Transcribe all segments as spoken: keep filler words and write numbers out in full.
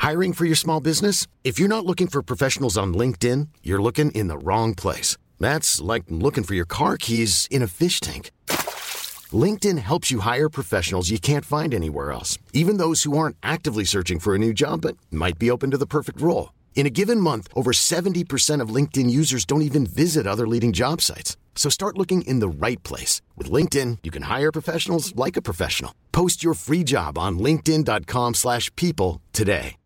Hiring for your small business? If you're not looking for professionals on LinkedIn, you're looking in the wrong place. That's like looking for your car keys in a fish tank. LinkedIn helps you hire professionals you can't find anywhere else, even those who aren't actively searching for a new job but might be open to the perfect role. In a given month, over seventy percent of LinkedIn users don't even visit other leading job sites. So start looking in the right place. With LinkedIn, you can hire professionals like a professional. Post your free job on linkedin dot com slash people today.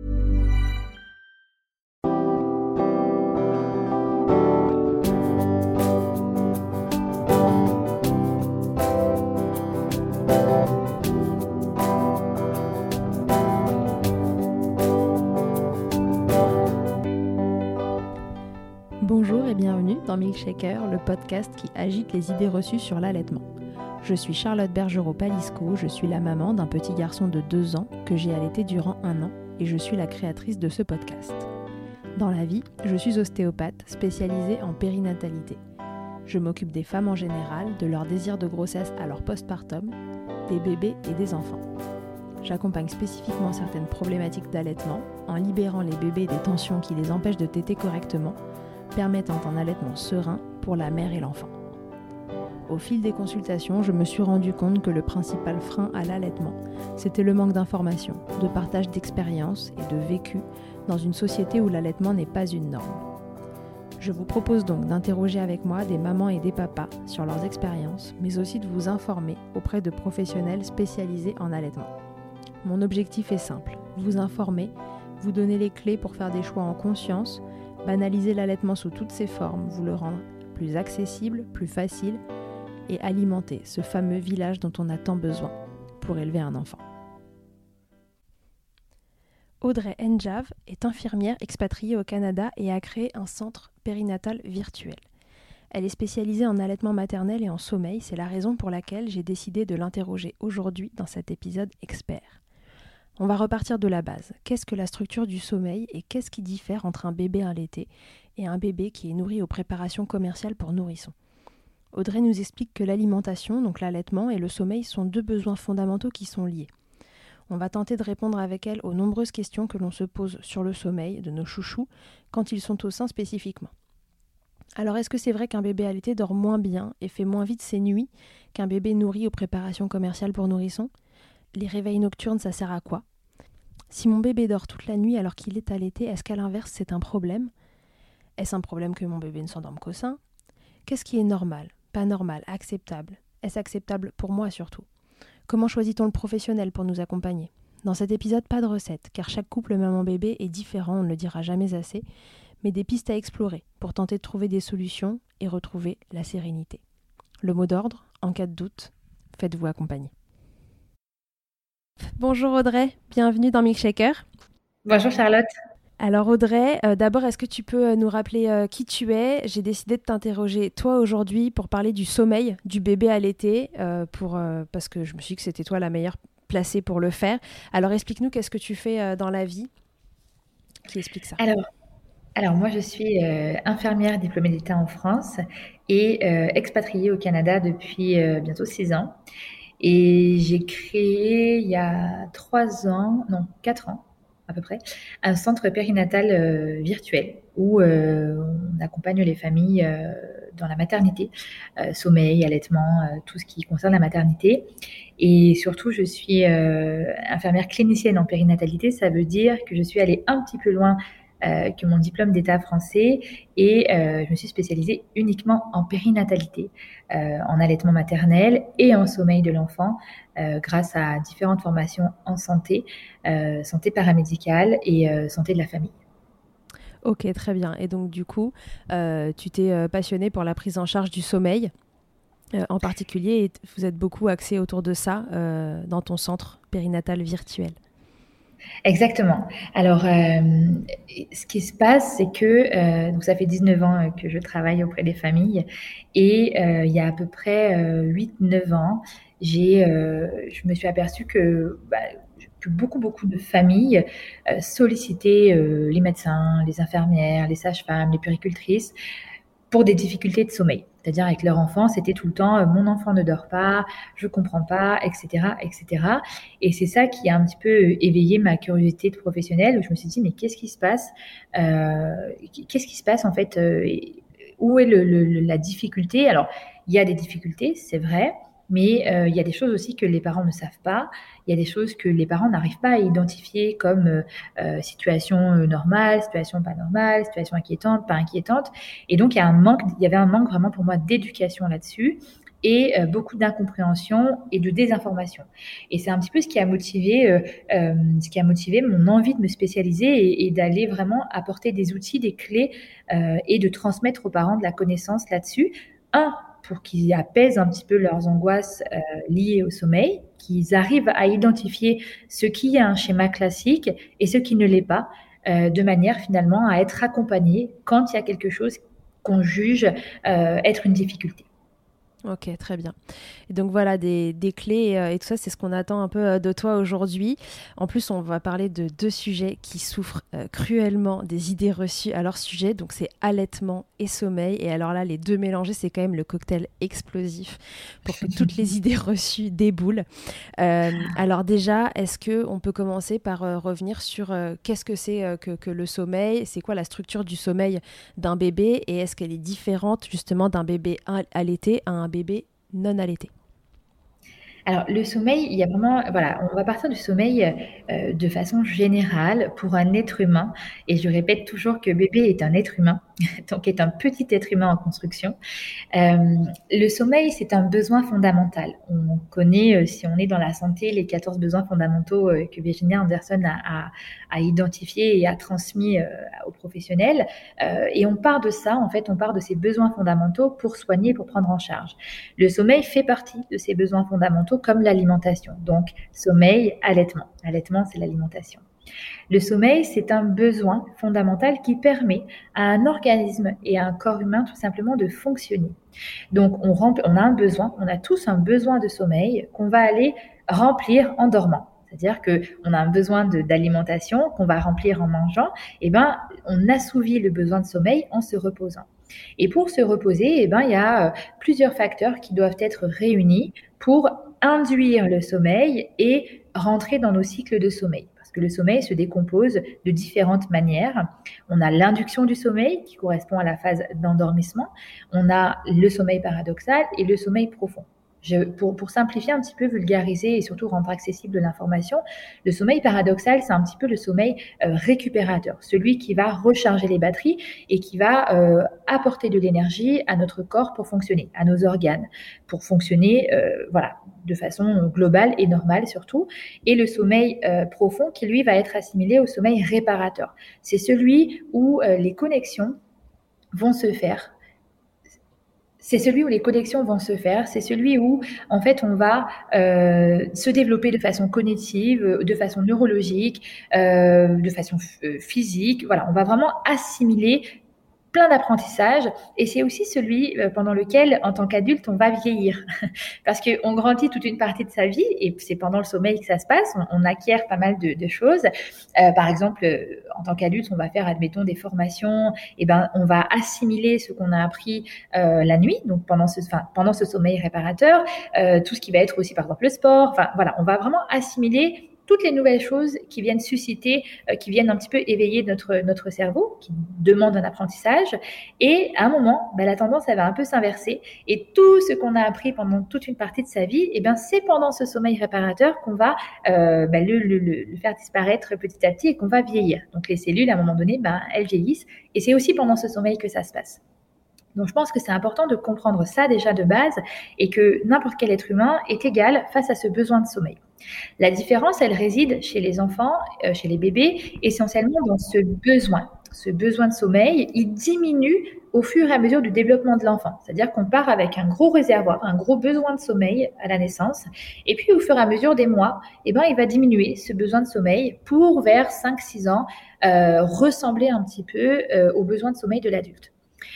Bonjour et bienvenue dans Milkshaker, le podcast qui agite les idées reçues sur l'allaitement. Je suis Charlotte Bergerot-Palisco, je suis la maman d'un petit garçon de deux ans que j'ai allaité durant un an et je suis la créatrice de ce podcast. Dans la vie, je suis ostéopathe spécialisée en périnatalité. Je m'occupe des femmes en général, de leur désir de grossesse à leur postpartum, des bébés et des enfants. J'accompagne spécifiquement certaines problématiques d'allaitement en libérant les bébés des tensions qui les empêchent de téter correctement, permettant un allaitement serein pour la mère et l'enfant. Au fil des consultations, je me suis rendu compte que le principal frein à l'allaitement, c'était le manque d'informations, de partage d'expériences et de vécu dans une société où l'allaitement n'est pas une norme. Je vous propose donc d'interroger avec moi des mamans et des papas sur leurs expériences, mais aussi de vous informer auprès de professionnels spécialisés en allaitement. Mon objectif est simple, vous informer, vous donner les clés pour faire des choix en conscience, banaliser l'allaitement sous toutes ses formes, vous le rendre plus accessible, plus facile et alimenter ce fameux village dont on a tant besoin pour élever un enfant. Audrey N'Djav est infirmière expatriée au Canada et a créé un centre périnatal virtuel. Elle est spécialisée en allaitement maternel et en sommeil, c'est la raison pour laquelle j'ai décidé de l'interroger aujourd'hui dans cet épisode expert. On va repartir de la base. Qu'est-ce que la structure du sommeil et qu'est-ce qui diffère entre un bébé allaité et un bébé qui est nourri aux préparations commerciales pour nourrissons? Audrey nous explique que l'alimentation, donc l'allaitement, et le sommeil sont deux besoins fondamentaux qui sont liés. On va tenter de répondre avec elle aux nombreuses questions que l'on se pose sur le sommeil de nos chouchous quand ils sont au sein spécifiquement. Alors est-ce que c'est vrai qu'un bébé allaité dort moins bien et fait moins vite ses nuits qu'un bébé nourri aux préparations commerciales pour nourrissons? Les réveils nocturnes, ça sert à quoi? Si mon bébé dort toute la nuit alors qu'il est allaité, est-ce qu'à l'inverse c'est un problème? Est-ce un problème que mon bébé ne s'endorme qu'au sein? Qu'est-ce qui est normal, pas normal, acceptable? Est-ce acceptable pour moi surtout? Comment choisit-on le professionnel pour nous accompagner? Dans cet épisode, pas de recette, car chaque couple maman-bébé est différent, on ne le dira jamais assez, mais des pistes à explorer pour tenter de trouver des solutions et retrouver la sérénité. Le mot d'ordre, en cas de doute, faites-vous accompagner. Bonjour Audrey, bienvenue dans Milkshaker. Bonjour Charlotte. Alors Audrey, euh, d'abord est-ce que tu peux nous rappeler euh, qui tu es? J'ai décidé de t'interroger toi aujourd'hui pour parler du sommeil du bébé allaité, euh, pour, euh, parce que je me suis dit que c'était toi la meilleure placée pour le faire. Alors explique-nous qu'est-ce que tu fais euh, dans la vie qui explique ça. Alors, alors moi je suis euh, infirmière diplômée d'État en France et euh, expatriée au Canada depuis euh, bientôt six ans. Et j'ai créé il y a trois ans, non, quatre ans à peu près, un centre périnatal euh, virtuel où euh, on accompagne les familles euh, dans la maternité, euh, sommeil, allaitement, euh, tout ce qui concerne la maternité. Et surtout, je suis euh, infirmière clinicienne en périnatalité. Ça veut dire que je suis allée un petit peu loin Euh, que mon diplôme d'État français et euh, je me suis spécialisée uniquement en périnatalité, euh, en allaitement maternel et en sommeil de l'enfant euh, grâce à différentes formations en santé, euh, santé paramédicale et euh, santé de la famille. Ok, très bien. Et donc du coup, euh, tu t'es euh, passionnée pour la prise en charge du sommeil euh, en particulier et vous êtes beaucoup axé autour de ça euh, dans ton centre périnatal virtuel. Exactement. Alors, euh, ce qui se passe, c'est que euh, donc ça fait dix-neuf ans que je travaille auprès des familles et euh, il y a à peu près euh, huit neuf ans, j'ai, euh, je me suis aperçue que, bah, que beaucoup, beaucoup de familles euh, sollicitaient euh, les médecins, les infirmières, les sages-femmes, les puéricultrices pour des difficultés de sommeil. C'est-à-dire avec leur enfant, c'était tout le temps euh, mon enfant ne dort pas, je comprends pas, et cetera, et cetera. Et c'est ça qui a un petit peu éveillé ma curiosité de professionnelle, où je me suis dit mais qu'est-ce qui se passe euh, Qu'est-ce qui se passe en fait euh, Où est le, le, la difficulté? Alors il y a des difficultés, c'est vrai. Mais euh, il y a des choses aussi que les parents ne savent pas. Il y a des choses que les parents n'arrivent pas à identifier comme euh, euh, situation euh, normale, situation pas normale, situation inquiétante, pas inquiétante. Et donc il y a un manque, il y avait un manque vraiment pour moi d'éducation là-dessus et euh, beaucoup d'incompréhension et de désinformation. Et c'est un petit peu ce qui a motivé, euh, euh, ce qui a motivé mon envie de me spécialiser et, et d'aller vraiment apporter des outils, des clés euh, et de transmettre aux parents de la connaissance là-dessus. Un, pour qu'ils apaisent un petit peu leurs angoisses euh, liées au sommeil, qu'ils arrivent à identifier ce qui est un schéma classique et ce qui ne l'est pas, euh, de manière finalement à être accompagnés quand il y a quelque chose qu'on juge euh, être une difficulté. Ok, très bien. Et donc voilà, des, des clés euh, et tout ça, c'est ce qu'on attend un peu euh, de toi aujourd'hui. En plus, on va parler de deux sujets qui souffrent euh, cruellement des idées reçues à leur sujet. Donc c'est allaitement et sommeil. Et alors là, les deux mélangés, c'est quand même le cocktail explosif pour que toutes les idées reçues déboulent. Euh, alors déjà, est-ce qu'on peut commencer par euh, revenir sur euh, qu'est-ce que c'est euh, que, que le sommeil? C'est quoi la structure du sommeil d'un bébé? Et est-ce qu'elle est différente justement d'un bébé allaité à un bébé non allaité? Alors, le sommeil, il y a vraiment, voilà, on va partir du sommeil euh, de façon générale pour un être humain. Et je répète toujours que bébé est un être humain, donc est un petit être humain en construction. Euh, le sommeil, c'est un besoin fondamental. On connaît, euh, si on est dans la santé, les quatorze besoins fondamentaux euh, que Virginia Anderson a, a, a identifiés et a transmis euh, aux professionnels. Euh, et on part de ça, en fait, on part de ces besoins fondamentaux pour soigner, pour prendre en charge. Le sommeil fait partie de ces besoins fondamentaux comme l'alimentation. Donc, sommeil, allaitement. Allaitement, c'est l'alimentation. Le sommeil, c'est un besoin fondamental qui permet à un organisme et à un corps humain tout simplement de fonctionner. Donc, on, rempl- on a un besoin, on a tous un besoin de sommeil qu'on va aller remplir en dormant. C'est-à-dire qu'on a un besoin de, d'alimentation qu'on va remplir en mangeant. Et ben, on assouvit le besoin de sommeil en se reposant. Et pour se reposer, eh ben, il y a euh, plusieurs facteurs qui doivent être réunis pour induire le sommeil et rentrer dans nos cycles de sommeil. Parce que le sommeil se décompose de différentes manières. On a l'induction du sommeil qui correspond à la phase d'endormissement. On a le sommeil paradoxal et le sommeil profond. Je, pour, pour simplifier un petit peu, vulgariser et surtout rendre accessible l'information, le sommeil paradoxal, c'est un petit peu le sommeil euh, récupérateur, celui qui va recharger les batteries et qui va euh, apporter de l'énergie à notre corps pour fonctionner, à nos organes, pour fonctionner euh, voilà, de façon globale et normale surtout. Et le sommeil euh, profond qui, lui, va être assimilé au sommeil réparateur. C'est celui où euh, les connexions vont se faire. C'est celui où les connexions vont se faire, c'est celui où, en fait, on va euh, se développer de façon cognitive, de façon neurologique, euh, de façon f- physique. Voilà, on va vraiment assimiler plein d'apprentissages et c'est aussi celui euh, pendant lequel, en tant qu'adulte, on va vieillir. Parce qu'on grandit toute une partie de sa vie et c'est pendant le sommeil que ça se passe, on, on acquiert pas mal de, de choses. Euh, par exemple, euh, en tant qu'adulte, on va faire, admettons, des formations, et ben, on va assimiler ce qu'on a appris euh, la nuit, donc pendant ce, enfin, pendant ce sommeil réparateur, euh, tout ce qui va être aussi, par exemple, le sport. Enfin, voilà, on va vraiment assimiler toutes les nouvelles choses qui viennent susciter, euh, qui viennent un petit peu éveiller notre, notre cerveau, qui demandent un apprentissage. Et à un moment, ben, la tendance, elle va un peu s'inverser. Et tout ce qu'on a appris pendant toute une partie de sa vie, et ben, c'est pendant ce sommeil réparateur qu'on va euh, ben, le, le, le faire disparaître petit à petit et qu'on va vieillir. Donc les cellules, à un moment donné, ben, elles vieillissent. Et c'est aussi pendant ce sommeil que ça se passe. Donc je pense que c'est important de comprendre ça déjà de base et que n'importe quel être humain est égal face à ce besoin de sommeil. La différence, elle réside chez les enfants, euh, chez les bébés, essentiellement dans ce besoin. Ce besoin de sommeil, il diminue au fur et à mesure du développement de l'enfant. C'est-à-dire qu'on part avec un gros réservoir, un gros besoin de sommeil à la naissance. Et puis au fur et à mesure des mois, eh ben, il va diminuer ce besoin de sommeil pour vers cinq six ans euh, ressembler un petit peu euh, aux besoins de sommeil de l'adulte.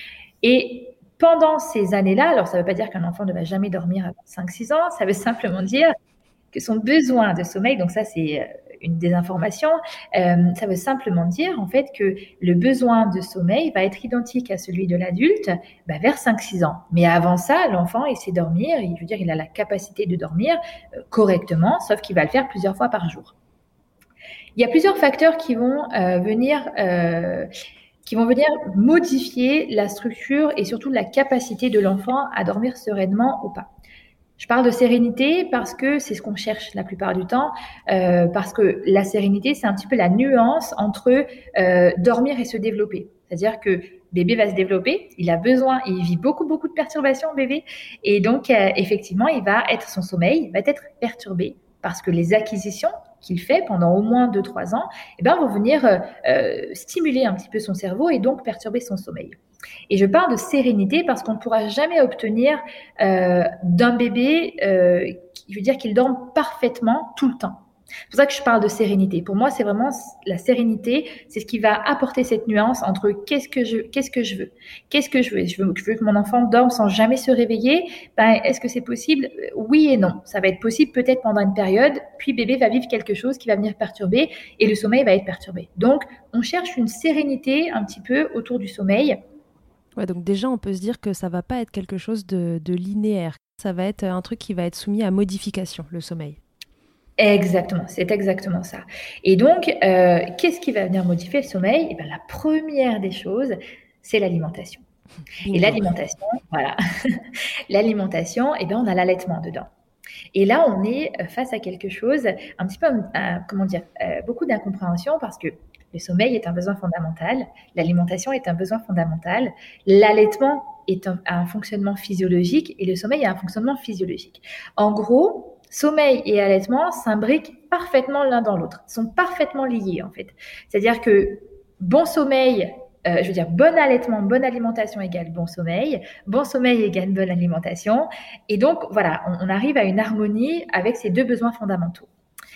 Et pendant ces années-là, alors ça ne veut pas dire qu'un enfant ne va jamais dormir à cinq six ans, ça veut simplement dire que son besoin de sommeil, donc ça c'est une désinformation. Euh, ça veut simplement dire en fait que le besoin de sommeil va être identique à celui de l'adulte bah, vers cinq six ans. Mais avant ça, l'enfant, il sait dormir, il, je veux dire, il a la capacité de dormir euh, correctement, sauf qu'il va le faire plusieurs fois par jour. Il y a plusieurs facteurs qui vont euh, venir... Euh, qui vont venir modifier la structure et surtout la capacité de l'enfant à dormir sereinement ou pas. Je parle de sérénité parce que c'est ce qu'on cherche la plupart du temps, euh, parce que la sérénité, c'est un petit peu la nuance entre euh, dormir et se développer. C'est-à-dire que bébé va se développer, il a besoin, il vit beaucoup, beaucoup de perturbations, bébé, et donc euh, effectivement, il va être, son sommeil va être perturbé parce que les acquisitions qu'il fait pendant au moins deux trois ans, eh ben, vont venir euh, euh, stimuler un petit peu son cerveau et donc perturber son sommeil. Et je parle de sérénité parce qu'on ne pourra jamais obtenir euh, d'un bébé, euh, je veux dire qu'il dorme parfaitement tout le temps. C'est pour ça que je parle de sérénité. Pour moi, c'est vraiment la sérénité, c'est ce qui va apporter cette nuance entre qu'est-ce que je, qu'est-ce que je veux, qu'est-ce que je veux. Je veux, je veux que mon enfant dorme sans jamais se réveiller. Ben, est-ce que c'est possible? Oui et non. Ça va être possible peut-être pendant une période, puis bébé va vivre quelque chose qui va venir perturber et le sommeil va être perturbé. Donc, on cherche une sérénité un petit peu autour du sommeil. Ouais, donc déjà, on peut se dire que ça va pas être quelque chose de, de linéaire. Ça va être un truc qui va être soumis à modification, le sommeil. Exactement, c'est exactement ça. Et donc, euh, qu'est-ce qui va venir modifier le sommeil? Eh bien, la première des choses, c'est l'alimentation. Bingo. Et l'alimentation, voilà, l'alimentation, eh bien, on a l'allaitement dedans. Et là, on est face à quelque chose, un petit peu, euh, comment dire, euh, beaucoup d'incompréhension parce que le sommeil est un besoin fondamental, l'alimentation est un besoin fondamental, l'allaitement est un, un fonctionnement physiologique et le sommeil est un fonctionnement physiologique. En gros, sommeil et allaitement s'imbriquent parfaitement l'un dans l'autre, sont parfaitement liés en fait. C'est-à-dire que bon sommeil, euh, je veux dire bon allaitement, bonne alimentation égale bon sommeil, bon sommeil égale bonne alimentation. Et donc voilà, on, on arrive à une harmonie avec ces deux besoins fondamentaux.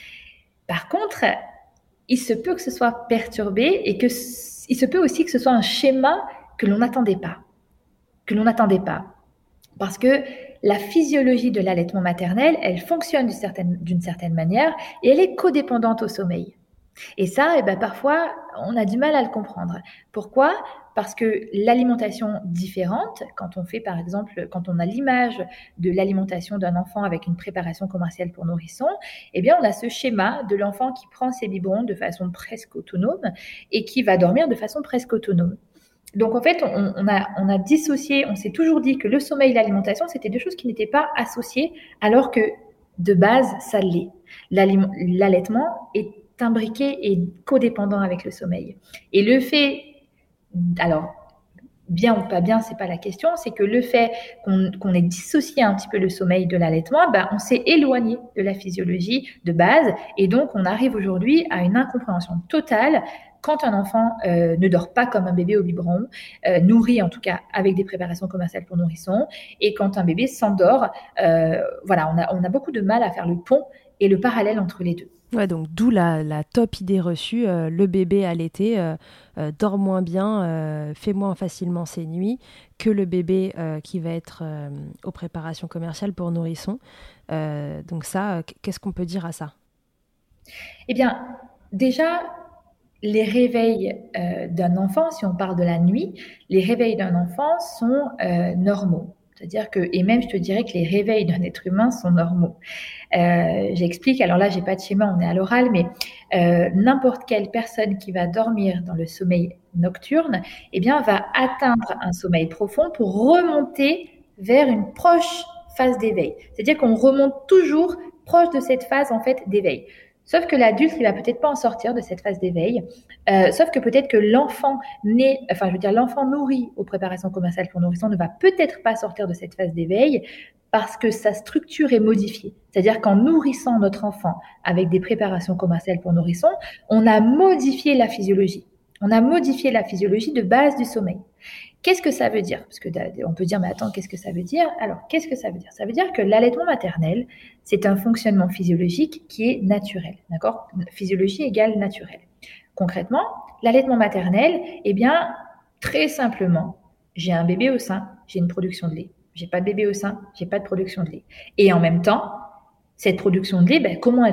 Par contre, il se peut que ce soit perturbé et que il se peut aussi que ce soit un schéma que l'on n'attendait pas, que l'on n'attendait pas, parce que la physiologie de l'allaitement maternel, elle fonctionne d'une certaine, d'une certaine manière et elle est codépendante au sommeil. Et ça, eh ben, parfois, on a du mal à le comprendre. Pourquoi ? Parce que l'alimentation différente, quand on fait par exemple, quand on a l'image de l'alimentation d'un enfant avec une préparation commerciale pour nourrissons, eh bien, on a ce schéma de l'enfant qui prend ses biberons de façon presque autonome et qui va dormir de façon presque autonome. Donc, en fait, on, on, a, on a dissocié, on s'est toujours dit que le sommeil et l'alimentation, c'était deux choses qui n'étaient pas associées, alors que, de base, ça l'est. L'aliment, l'allaitement est imbriqué et codépendant avec le sommeil. Et le fait, alors, bien ou pas bien, c'est pas la question, c'est que le fait qu'on, qu'on ait dissocié un petit peu le sommeil de l'allaitement, ben, on s'est éloigné de la physiologie de base, et donc on arrive aujourd'hui à une incompréhension totale quand un enfant euh, ne dort pas comme un bébé au biberon, euh, nourri en tout cas avec des préparations commerciales pour nourrissons, et quand un bébé s'endort, euh, voilà, on a, on a beaucoup de mal à faire le pont et le parallèle entre les deux. Ouais, donc d'où la, la top idée reçue, euh, le bébé allaité euh, euh, dort moins bien, euh, fait moins facilement ses nuits que le bébé euh, qui va être euh, aux préparations commerciales pour nourrissons. Euh, donc ça, qu'est-ce qu'on peut dire à ça ? Eh bien, déjà, les réveils euh, d'un enfant, si on parle de la nuit, les réveils d'un enfant sont euh, normaux. C'est-à-dire que, et même je te dirais que les réveils d'un être humain sont normaux. Euh, j'explique, alors là j'ai pas de schéma, on est à l'oral, mais euh, n'importe quelle personne qui va dormir dans le sommeil nocturne, eh bien va atteindre un sommeil profond pour remonter vers une proche phase d'éveil. C'est-à-dire qu'on remonte toujours proche de cette phase en fait d'éveil. Sauf que l'adulte, il va peut-être pas en sortir de cette phase d'éveil. Euh, sauf que peut-être que l'enfant né, enfin, je veux dire, l'enfant nourri aux préparations commerciales pour nourrissons ne va peut-être pas sortir de cette phase d'éveil parce que sa structure est modifiée. C'est-à-dire qu'en nourrissant notre enfant avec des préparations commerciales pour nourrissons, on a modifié la physiologie. On a modifié la physiologie de base du sommeil. Qu'est-ce que ça veut dire ? Parce que on peut dire, mais attends, qu'est-ce que ça veut dire ? Alors, qu'est-ce que ça veut dire ? Ça veut dire que l'allaitement maternel, c'est un fonctionnement physiologique qui est naturel, d'accord ? Physiologie égale naturel. Concrètement, l'allaitement maternel, eh bien, très simplement, j'ai un bébé au sein, j'ai une production de lait. J'ai pas de bébé au sein, j'ai pas de production de lait. Et en même temps, cette production de lait, ben, comment elle se fait ?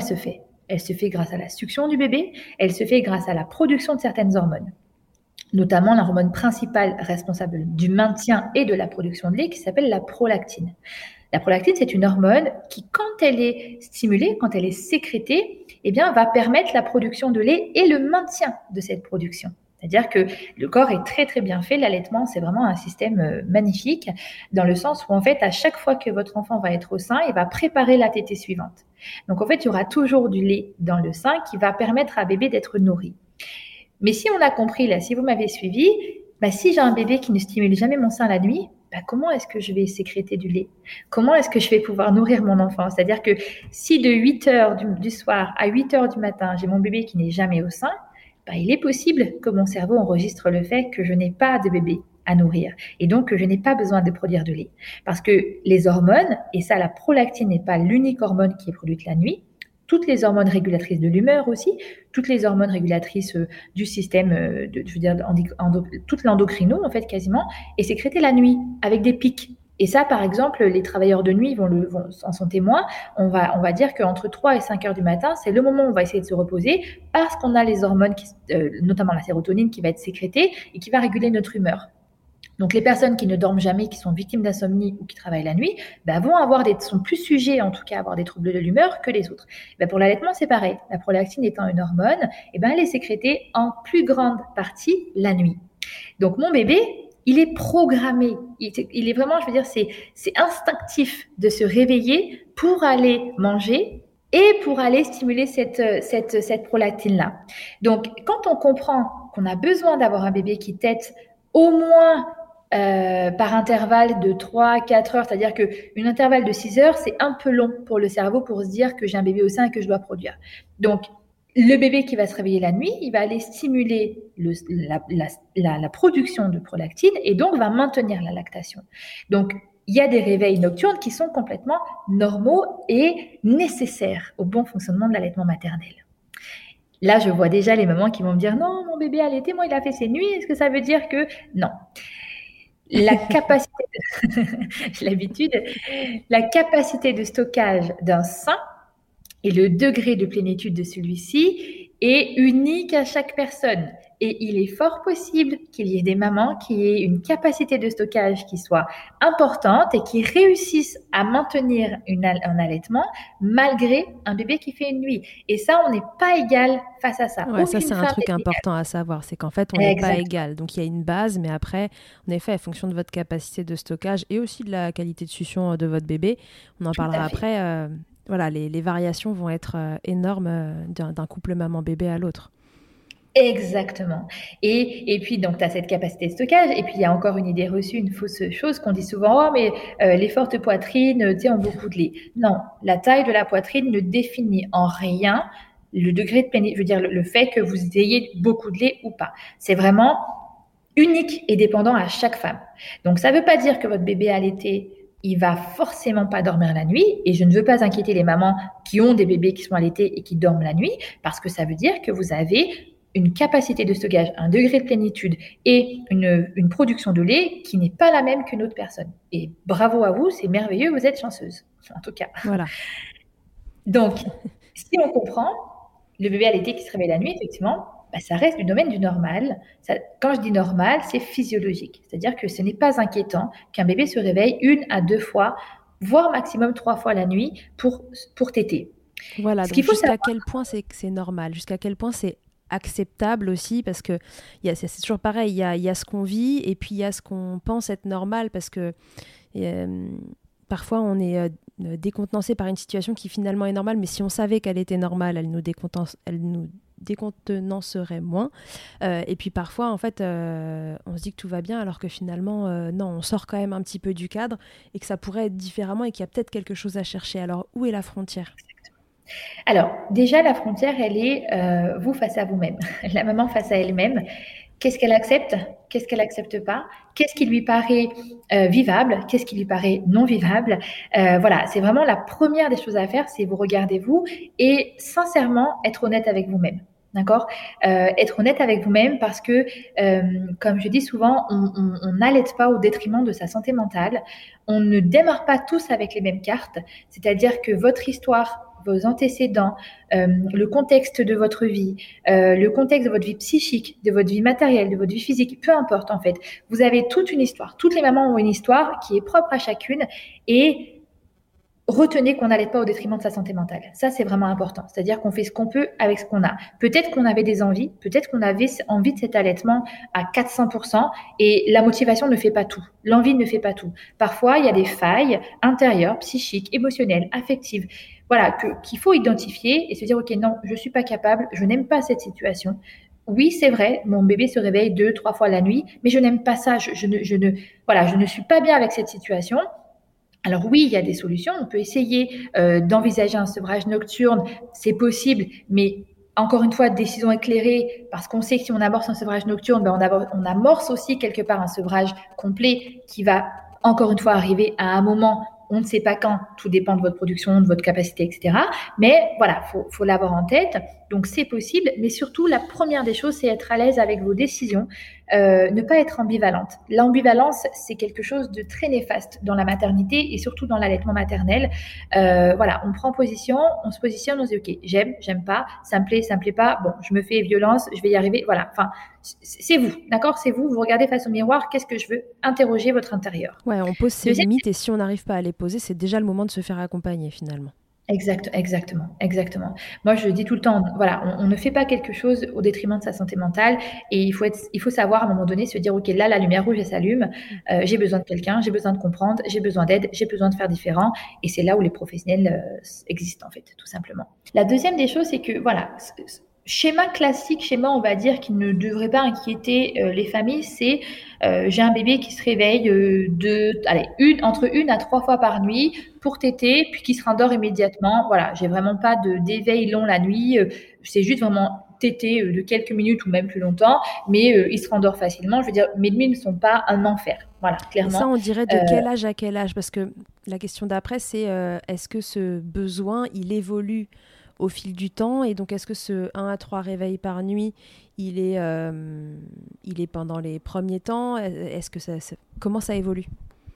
elle se fait grâce à la succion du bébé, elle se fait grâce à la production de certaines hormones, notamment l'hormone principale responsable du maintien et de la production de lait qui s'appelle la prolactine. La prolactine, c'est une hormone qui, quand elle est stimulée, quand elle est sécrétée, eh bien, va permettre la production de lait et le maintien de cette production. C'est-à-dire que le corps est très très bien fait. L'allaitement, c'est vraiment un système magnifique dans le sens où en fait, à chaque fois que votre enfant va être au sein, il va préparer la tétée suivante. Donc en fait, il y aura toujours du lait dans le sein qui va permettre à bébé d'être nourri. Mais si on a compris là, si vous m'avez suivi, bah, si j'ai un bébé qui ne stimule jamais mon sein la nuit, bah, comment est-ce que je vais sécréter du lait? Comment est-ce que je vais pouvoir nourrir mon enfant? C'est-à-dire que si de huit heures du, du soir à huit heures du matin, j'ai mon bébé qui n'est jamais au sein, bah, il est possible que mon cerveau enregistre le fait que je n'ai pas de bébé à nourrir et donc que je n'ai pas besoin de produire de lait. Parce que les hormones, et ça la prolactine n'est pas l'unique hormone qui est produite la nuit, toutes les hormones régulatrices de l'humeur aussi, toutes les hormones régulatrices euh, du système, euh, de, je veux dire, endo, endo, toute l'endocrino en fait quasiment, est sécrétée la nuit avec des pics. Et ça, par exemple, les travailleurs de nuit vont, le, vont en sont témoins. On va, on va dire qu'entre trois et cinq heures du matin, c'est le moment où on va essayer de se reposer parce qu'on a les hormones, qui, euh, notamment la sérotonine, qui va être sécrétée et qui va réguler notre humeur. Donc, les personnes qui ne dorment jamais, qui sont victimes d'insomnie ou qui travaillent la nuit, bah, vont avoir des, sont plus sujets, en tout cas, à avoir des troubles de l'humeur que les autres. Bah, pour l'allaitement, c'est pareil. La prolactine étant une hormone, eh ben, elle est sécrétée en plus grande partie la nuit. Donc, mon bébé, il est programmé. Il, il est vraiment, je veux dire, c'est, c'est instinctif de se réveiller pour aller manger et pour aller stimuler cette, cette, cette prolactine-là. Donc, quand on comprend qu'on a besoin d'avoir un bébé qui tète au moins Euh, par intervalle de trois à quatre heures, c'est-à-dire qu'une intervalle de six heures, c'est un peu long pour le cerveau pour se dire que j'ai un bébé au sein et que je dois produire. Donc, le bébé qui va se réveiller la nuit, il va aller stimuler le, la, la, la, la production de prolactine et donc va maintenir la lactation. Donc, il y a des réveils nocturnes qui sont complètement normaux et nécessaires au bon fonctionnement de l'allaitement maternel. Là, je vois déjà les mamans qui vont me dire « Non, mon bébé a allaité, moi, il a fait ses nuits. Est-ce que ça veut dire que… » Non. La capacité, de... j'ai l'habitude, la capacité de stockage d'un sein et le degré de plénitude de celui-ci est unique à chaque personne. Et il est fort possible qu'il y ait des mamans qui aient une capacité de stockage qui soit importante et qui réussissent à maintenir une, un allaitement malgré un bébé qui fait une nuit. Et ça, on n'est pas égal face à ça. Ouais, ça, c'est un truc important à savoir. C'est qu'en fait, on n'est pas égal. Donc, il y a une base, mais après, en effet, en fonction de votre capacité de stockage et aussi de la qualité de succion de votre bébé, on en Tout parlera après. Euh, voilà, les, les variations vont être euh, énormes euh, d'un, d'un couple maman-bébé à l'autre. Exactement. Et, et puis, donc, tu as cette capacité de stockage. Et puis, il y a encore une idée reçue, une fausse chose qu'on dit souvent, oh, mais euh, les fortes poitrines, tu sais, ont beaucoup de lait. Non, la taille de la poitrine ne définit en rien le degré de plénitude, je veux dire, le, le fait que vous ayez beaucoup de lait ou pas. C'est vraiment unique et dépendant à chaque femme. Donc, ça ne veut pas dire que votre bébé allaité, il va forcément pas dormir la nuit, et je ne veux pas inquiéter les mamans qui ont des bébés qui sont allaités et qui dorment la nuit, parce que ça veut dire que vous avez une capacité de stockage, un degré de plénitude et une, une production de lait qui n'est pas la même qu'une autre personne. Et bravo à vous, c'est merveilleux, vous êtes chanceuse, en tout cas. Voilà. Donc, si on comprend, le bébé allaité qui se réveille la nuit, effectivement, bah, ça reste du domaine du normal. Ça, quand je dis normal, c'est physiologique. C'est-à-dire que ce n'est pas inquiétant qu'un bébé se réveille une à deux fois, voire maximum trois fois la nuit pour, pour téter. Voilà, Ce donc qu'il faut jusqu'à savoir... quel point c'est, c'est normal, jusqu'à quel point c'est acceptable aussi, parce que y a, c'est, c'est toujours pareil, il y a, y a ce qu'on vit et puis il y a ce qu'on pense être normal, parce que euh, parfois on est euh, décontenancé par une situation qui finalement est normale, mais si on savait qu'elle était normale, elle nous, décontenance, elle nous décontenancerait moins. Euh, et puis parfois, en fait, euh, on se dit que tout va bien, alors que finalement, euh, non, on sort quand même un petit peu du cadre et que ça pourrait être différemment et qu'il y a peut-être quelque chose à chercher. Alors, où est la frontière ? Alors, déjà, la frontière, elle est euh, vous face à vous-même, la maman face à elle-même. Qu'est-ce qu'elle accepte ? Qu'est-ce qu'elle n'accepte pas ? Qu'est-ce qui lui paraît euh, vivable ? Qu'est-ce qui lui paraît non vivable ? euh, Voilà, c'est vraiment la première des choses à faire, c'est vous regardez vous et sincèrement être honnête avec vous-même. D'accord ? euh, Être honnête avec vous-même parce que, euh, comme je dis souvent, on n'allaite pas au détriment de sa santé mentale. On ne démarre pas tous avec les mêmes cartes, c'est-à-dire que votre histoire vos antécédents, euh, le contexte de votre vie, euh, le contexte de votre vie psychique, de votre vie matérielle, de votre vie physique, peu importe en fait. Vous avez toute une histoire. Toutes les mamans ont une histoire qui est propre à chacune et retenez qu'on n'allait pas au détriment de sa santé mentale. Ça, c'est vraiment important. C'est-à-dire qu'on fait ce qu'on peut avec ce qu'on a. Peut-être qu'on avait des envies, peut-être qu'on avait envie de cet allaitement à quatre cents pour cent et la motivation ne fait pas tout. L'envie ne fait pas tout. Parfois, il y a des failles intérieures, psychiques, émotionnelles, affectives, voilà, que, qu'il faut identifier et se dire, OK, non, je suis pas capable, je n'aime pas cette situation. Oui, c'est vrai, mon bébé se réveille deux, trois fois la nuit, mais je n'aime pas ça. Je, je ne, je ne, voilà, je ne suis pas bien avec cette situation. Alors oui, il y a des solutions. On peut essayer euh, d'envisager un sevrage nocturne. C'est possible, mais encore une fois, décision éclairée, parce qu'on sait que si on amorce un sevrage nocturne, ben on, amorce, on amorce aussi quelque part un sevrage complet qui va encore une fois arriver à un moment. On ne sait pas quand, tout dépend de votre production, de votre capacité, et cetera. Mais voilà, faut, faut l'avoir en tête. Donc c'est possible, mais surtout la première des choses, c'est être à l'aise avec vos décisions, euh, ne pas être ambivalente. L'ambivalence, c'est quelque chose de très néfaste dans la maternité et surtout dans l'allaitement maternel. Euh, voilà, on prend position, on se positionne, on se dit ok, j'aime, j'aime pas, ça me plaît, ça me plaît pas. Bon, je me fais violence, je vais y arriver. Voilà, enfin, c'est vous, d'accord, c'est vous. Vous regardez face au miroir, qu'est-ce que je veux? Interroger votre intérieur. Ouais, on pose ses Deuxième... limites et si on n'arrive pas à les poser, c'est déjà le moment de se faire accompagner finalement. Exact, exactement, exactement. Moi, je dis tout le temps, voilà, on, on ne fait pas quelque chose au détriment de sa santé mentale et il faut être, il faut savoir à un moment donné se dire, ok, là, la lumière rouge elle s'allume, euh, j'ai besoin de quelqu'un, j'ai besoin de comprendre, j'ai besoin d'aide, j'ai besoin de faire différent et c'est là où les professionnels euh, existent en fait, tout simplement. La deuxième des choses, c'est que voilà. Schéma classique, schéma on va dire qui ne devrait pas inquiéter euh, les familles, c'est euh, j'ai un bébé qui se réveille euh, de, allez, une, entre une à trois fois par nuit pour téter, puis qui se rendort immédiatement. Voilà, j'ai vraiment pas de d'éveil long la nuit, euh, c'est juste vraiment téter euh, de quelques minutes ou même plus longtemps, mais euh, il se rendort facilement. Je veux dire, mes nuits ne sont pas un enfer. Voilà, clairement. Et ça, on dirait de euh, quel âge à quel âge? Parce que la question d'après, c'est euh, est-ce que ce besoin, il évolue au fil du temps, et donc est-ce que ce un à trois réveils par nuit, il est, euh, il est pendant les premiers temps? Est-ce que ça, ça, comment ça évolue?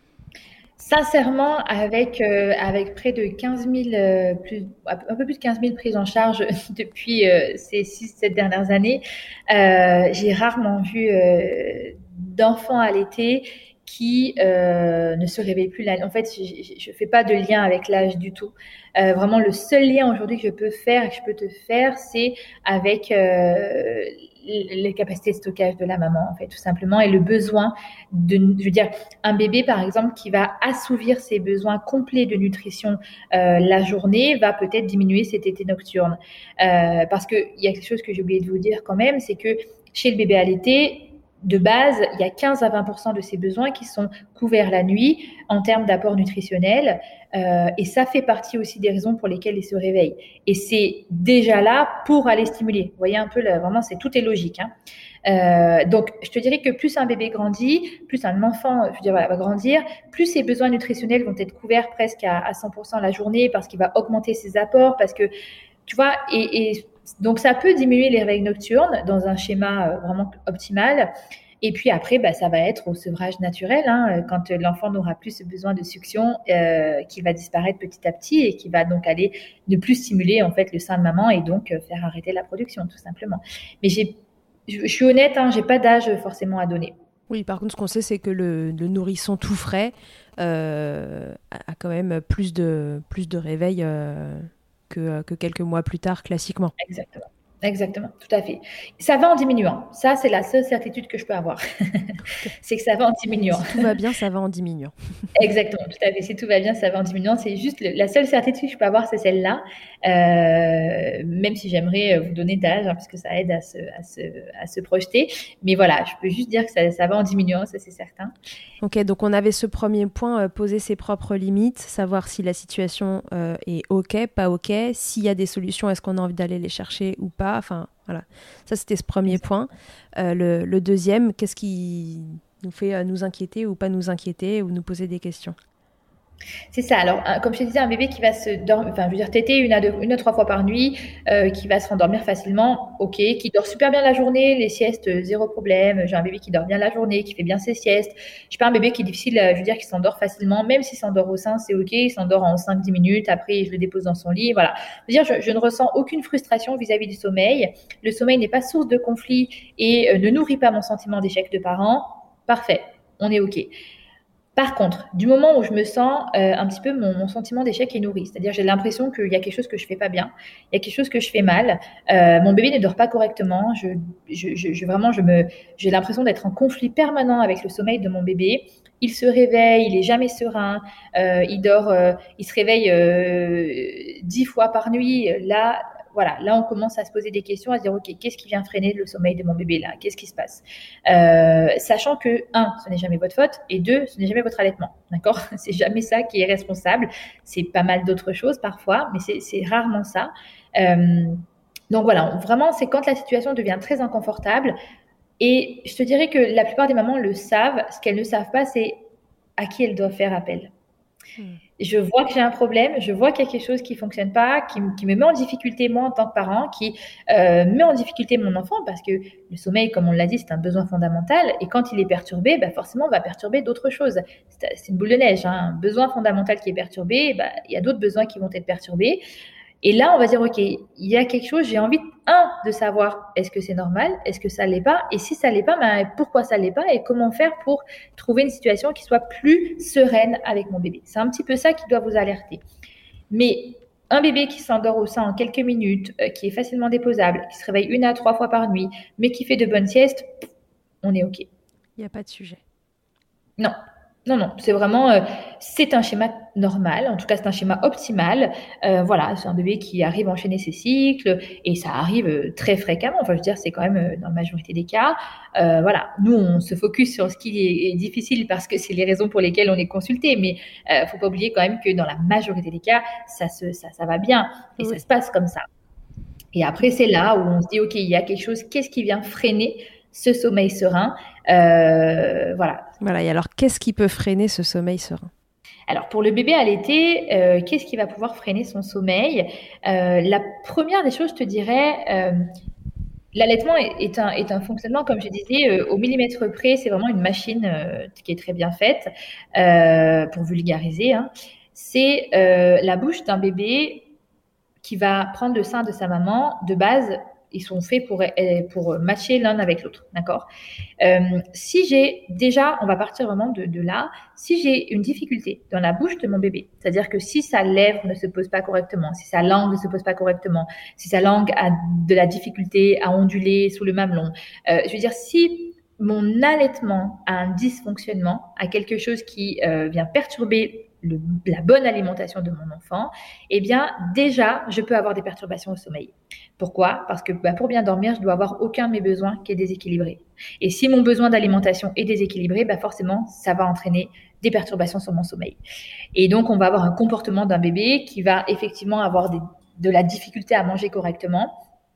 Sincèrement, avec, euh, avec près de quinze mille, euh, plus, un peu plus de quinze mille prises en charge depuis euh, ces six sept dernières années, euh, j'ai rarement vu euh, d'enfants allaités qui euh, ne se réveillent plus. En fait, je ne fais pas de lien avec l'âge du tout. Euh, vraiment, le seul lien aujourd'hui que je peux faire et que je peux te faire, c'est avec euh, les capacités de stockage de la maman, en fait, tout simplement, et le besoin de, je veux dire, un bébé, par exemple, qui va assouvir ses besoins complets de nutrition euh, la journée, va peut-être diminuer ses tétées nocturnes. Euh, parce qu'il y a quelque chose que j'ai oublié de vous dire quand même, c'est que chez le bébé allaité, de base, il y a quinze à vingt pour cent de ses besoins qui sont couverts la nuit en termes d'apport nutritionnel. Euh, et ça fait partie aussi des raisons pour lesquelles il se réveille. Et c'est déjà là pour aller stimuler. Vous voyez un peu, là, vraiment, c'est, tout est logique. Hein. Euh, donc, je te dirais que plus un bébé grandit, plus un enfant je veux dire, voilà, va grandir, plus ses besoins nutritionnels vont être couverts presque à, à cent pour cent la journée parce qu'il va augmenter ses apports, parce que, tu vois, et... et donc, ça peut diminuer les réveils nocturnes dans un schéma vraiment optimal. Et puis après, bah, ça va être au sevrage naturel, hein, quand l'enfant n'aura plus ce besoin de succion euh, qui va disparaître petit à petit et qui va donc aller ne plus stimuler en fait le sein de maman et donc euh, faire arrêter la production, tout simplement. Mais j'ai, je, je suis honnête, hein, j'ai pas d'âge forcément à donner. Oui, par contre, ce qu'on sait, c'est que le, le nourrisson tout frais euh, a quand même plus de, plus de réveils euh... Que, que quelques mois plus tard, classiquement. Exactement. Exactement, tout à fait. Ça va en diminuant. Ça, c'est la seule certitude que je peux avoir. C'est que ça va en diminuant. Si tout va bien, ça va en diminuant. Exactement, tout à fait. Si tout va bien, ça va en diminuant. C'est juste le, la seule certitude que je peux avoir, c'est celle-là. Euh, même si j'aimerais vous donner d'âge, hein, parce que ça aide à se, à, se, à se projeter. Mais voilà, je peux juste dire que ça, ça va en diminuant, ça c'est certain. Ok, donc on avait ce premier point, euh, poser ses propres limites, savoir si la situation euh, est ok, pas ok, s'il y a des solutions, est-ce qu'on a envie d'aller les chercher ou pas. Enfin, voilà. Ça, c'était ce premier point. Euh, le, le deuxième, qu'est-ce qui nous fait euh, nous inquiéter ou pas nous inquiéter ou nous poser des questions? C'est ça. Alors, un- comme je te disais, un bébé qui va se dormir, enfin, je veux dire, téter une à deux, une à trois fois par nuit, euh, qui va se rendormir facilement, ok, qui dort super bien la journée, les siestes, euh, zéro problème. J'ai un bébé qui dort bien la journée, qui fait bien ses siestes. Je suis pas un bébé qui est difficile, euh, je veux dire, qui s'endort facilement, même s'il s'endort au sein, c'est ok, il s'endort en cinq dix minutes, après, je le dépose dans son lit, voilà. Je veux dire, je, je ne ressens aucune frustration vis-à-vis du sommeil. Le sommeil n'est pas source de conflit et euh, ne nourrit pas mon sentiment d'échec de parent. Parfait, on est ok. Par contre, du moment où je me sens euh, un petit peu mon, mon sentiment d'échec est nourri, c'est-à-dire j'ai l'impression qu'il y a quelque chose que je fais pas bien, il y a quelque chose que je fais mal, euh, mon bébé ne dort pas correctement, je, je, je, je vraiment je me, j'ai l'impression d'être en conflit permanent avec le sommeil de mon bébé. Il se réveille, il est jamais serein, euh, il dort, euh, il se réveille euh, dix fois par nuit. Là, voilà, là on commence à se poser des questions, à se dire ok, qu'est-ce qui vient freiner le sommeil de mon bébé là? Qu'est-ce qui se passe? Euh, sachant que, un, ce n'est jamais votre faute, et deux, ce n'est jamais votre allaitement, d'accord? C'est jamais ça qui est responsable. C'est pas mal d'autres choses parfois, mais c'est, c'est rarement ça. Euh, donc voilà, vraiment, c'est quand la situation devient très inconfortable. Et je te dirais que la plupart des mamans le savent. Ce qu'elles ne savent pas, c'est à qui elles doivent faire appel. Hmm. Je vois que j'ai un problème, je vois qu'il y a quelque chose qui fonctionne pas, qui, qui me met en difficulté moi en tant que parent, qui euh, met en difficulté mon enfant parce que le sommeil, comme on l'a dit, c'est un besoin fondamental et quand il est perturbé, bah forcément, on va perturber d'autres choses. C'est, c'est une boule de neige, hein. Un besoin fondamental qui est perturbé, bah, il y a d'autres besoins qui vont être perturbés. Et là, on va dire, OK, il y a quelque chose, j'ai envie, un, de savoir, est-ce que c'est normal? Est-ce que ça l'est pas? Et si ça l'est pas, ben, pourquoi ça l'est pas? Et comment faire pour trouver une situation qui soit plus sereine avec mon bébé? C'est un petit peu ça qui doit vous alerter. Mais un bébé qui s'endort au sein en quelques minutes, euh, qui est facilement déposable, qui se réveille une à trois fois par nuit, mais qui fait de bonnes siestes, on est OK. Il n'y a pas de sujet. Non, non, non, c'est vraiment, euh, c'est un schéma normal, en tout cas c'est un schéma optimal. Euh, voilà, c'est un bébé qui arrive à enchaîner ses cycles et ça arrive euh, très fréquemment. Enfin, je veux dire, c'est quand même euh, dans la majorité des cas. Euh, voilà, nous on se focus sur ce qui est, est difficile parce que c'est les raisons pour lesquelles on est consulté, mais euh, faut pas oublier quand même que dans la majorité des cas, ça se, ça, ça va bien et Oui. ça se passe comme ça. Et après, c'est là où on se dit, OK, il y a quelque chose, qu'est-ce qui vient freiner ce sommeil serein? Euh, voilà. Voilà, et alors qu'est-ce qui peut freiner ce sommeil serein? Alors, pour le bébé allaité, euh, qu'est-ce qui va pouvoir freiner son sommeil? Euh, la première des choses, je te dirais, euh, l'allaitement est, est, un, est un fonctionnement, comme je disais, euh, au millimètre près. C'est vraiment une machine euh, qui est très bien faite, euh, pour vulgariser, hein. C'est euh, la bouche d'un bébé qui va prendre le sein de sa maman. De base, ils sont faits pour, pour matcher l'un avec l'autre, d'accord? Euh, si j'ai déjà, on va partir vraiment de, de là, si j'ai une difficulté dans la bouche de mon bébé, c'est-à-dire que si sa lèvre ne se pose pas correctement, si sa langue ne se pose pas correctement, si sa langue a de la difficulté à onduler sous le mamelon, euh, je veux dire, si mon allaitement a un dysfonctionnement, a quelque chose qui euh, vient perturber le, la bonne alimentation de mon enfant, eh bien, déjà, je peux avoir des perturbations au sommeil. Pourquoi? Parce que bah, pour bien dormir, je dois avoir aucun de mes besoins qui est déséquilibré. Et si mon besoin d'alimentation est déséquilibré, bah forcément, ça va entraîner des perturbations sur mon sommeil. Et donc, on va avoir un comportement d'un bébé qui va effectivement avoir des, de la difficulté à manger correctement,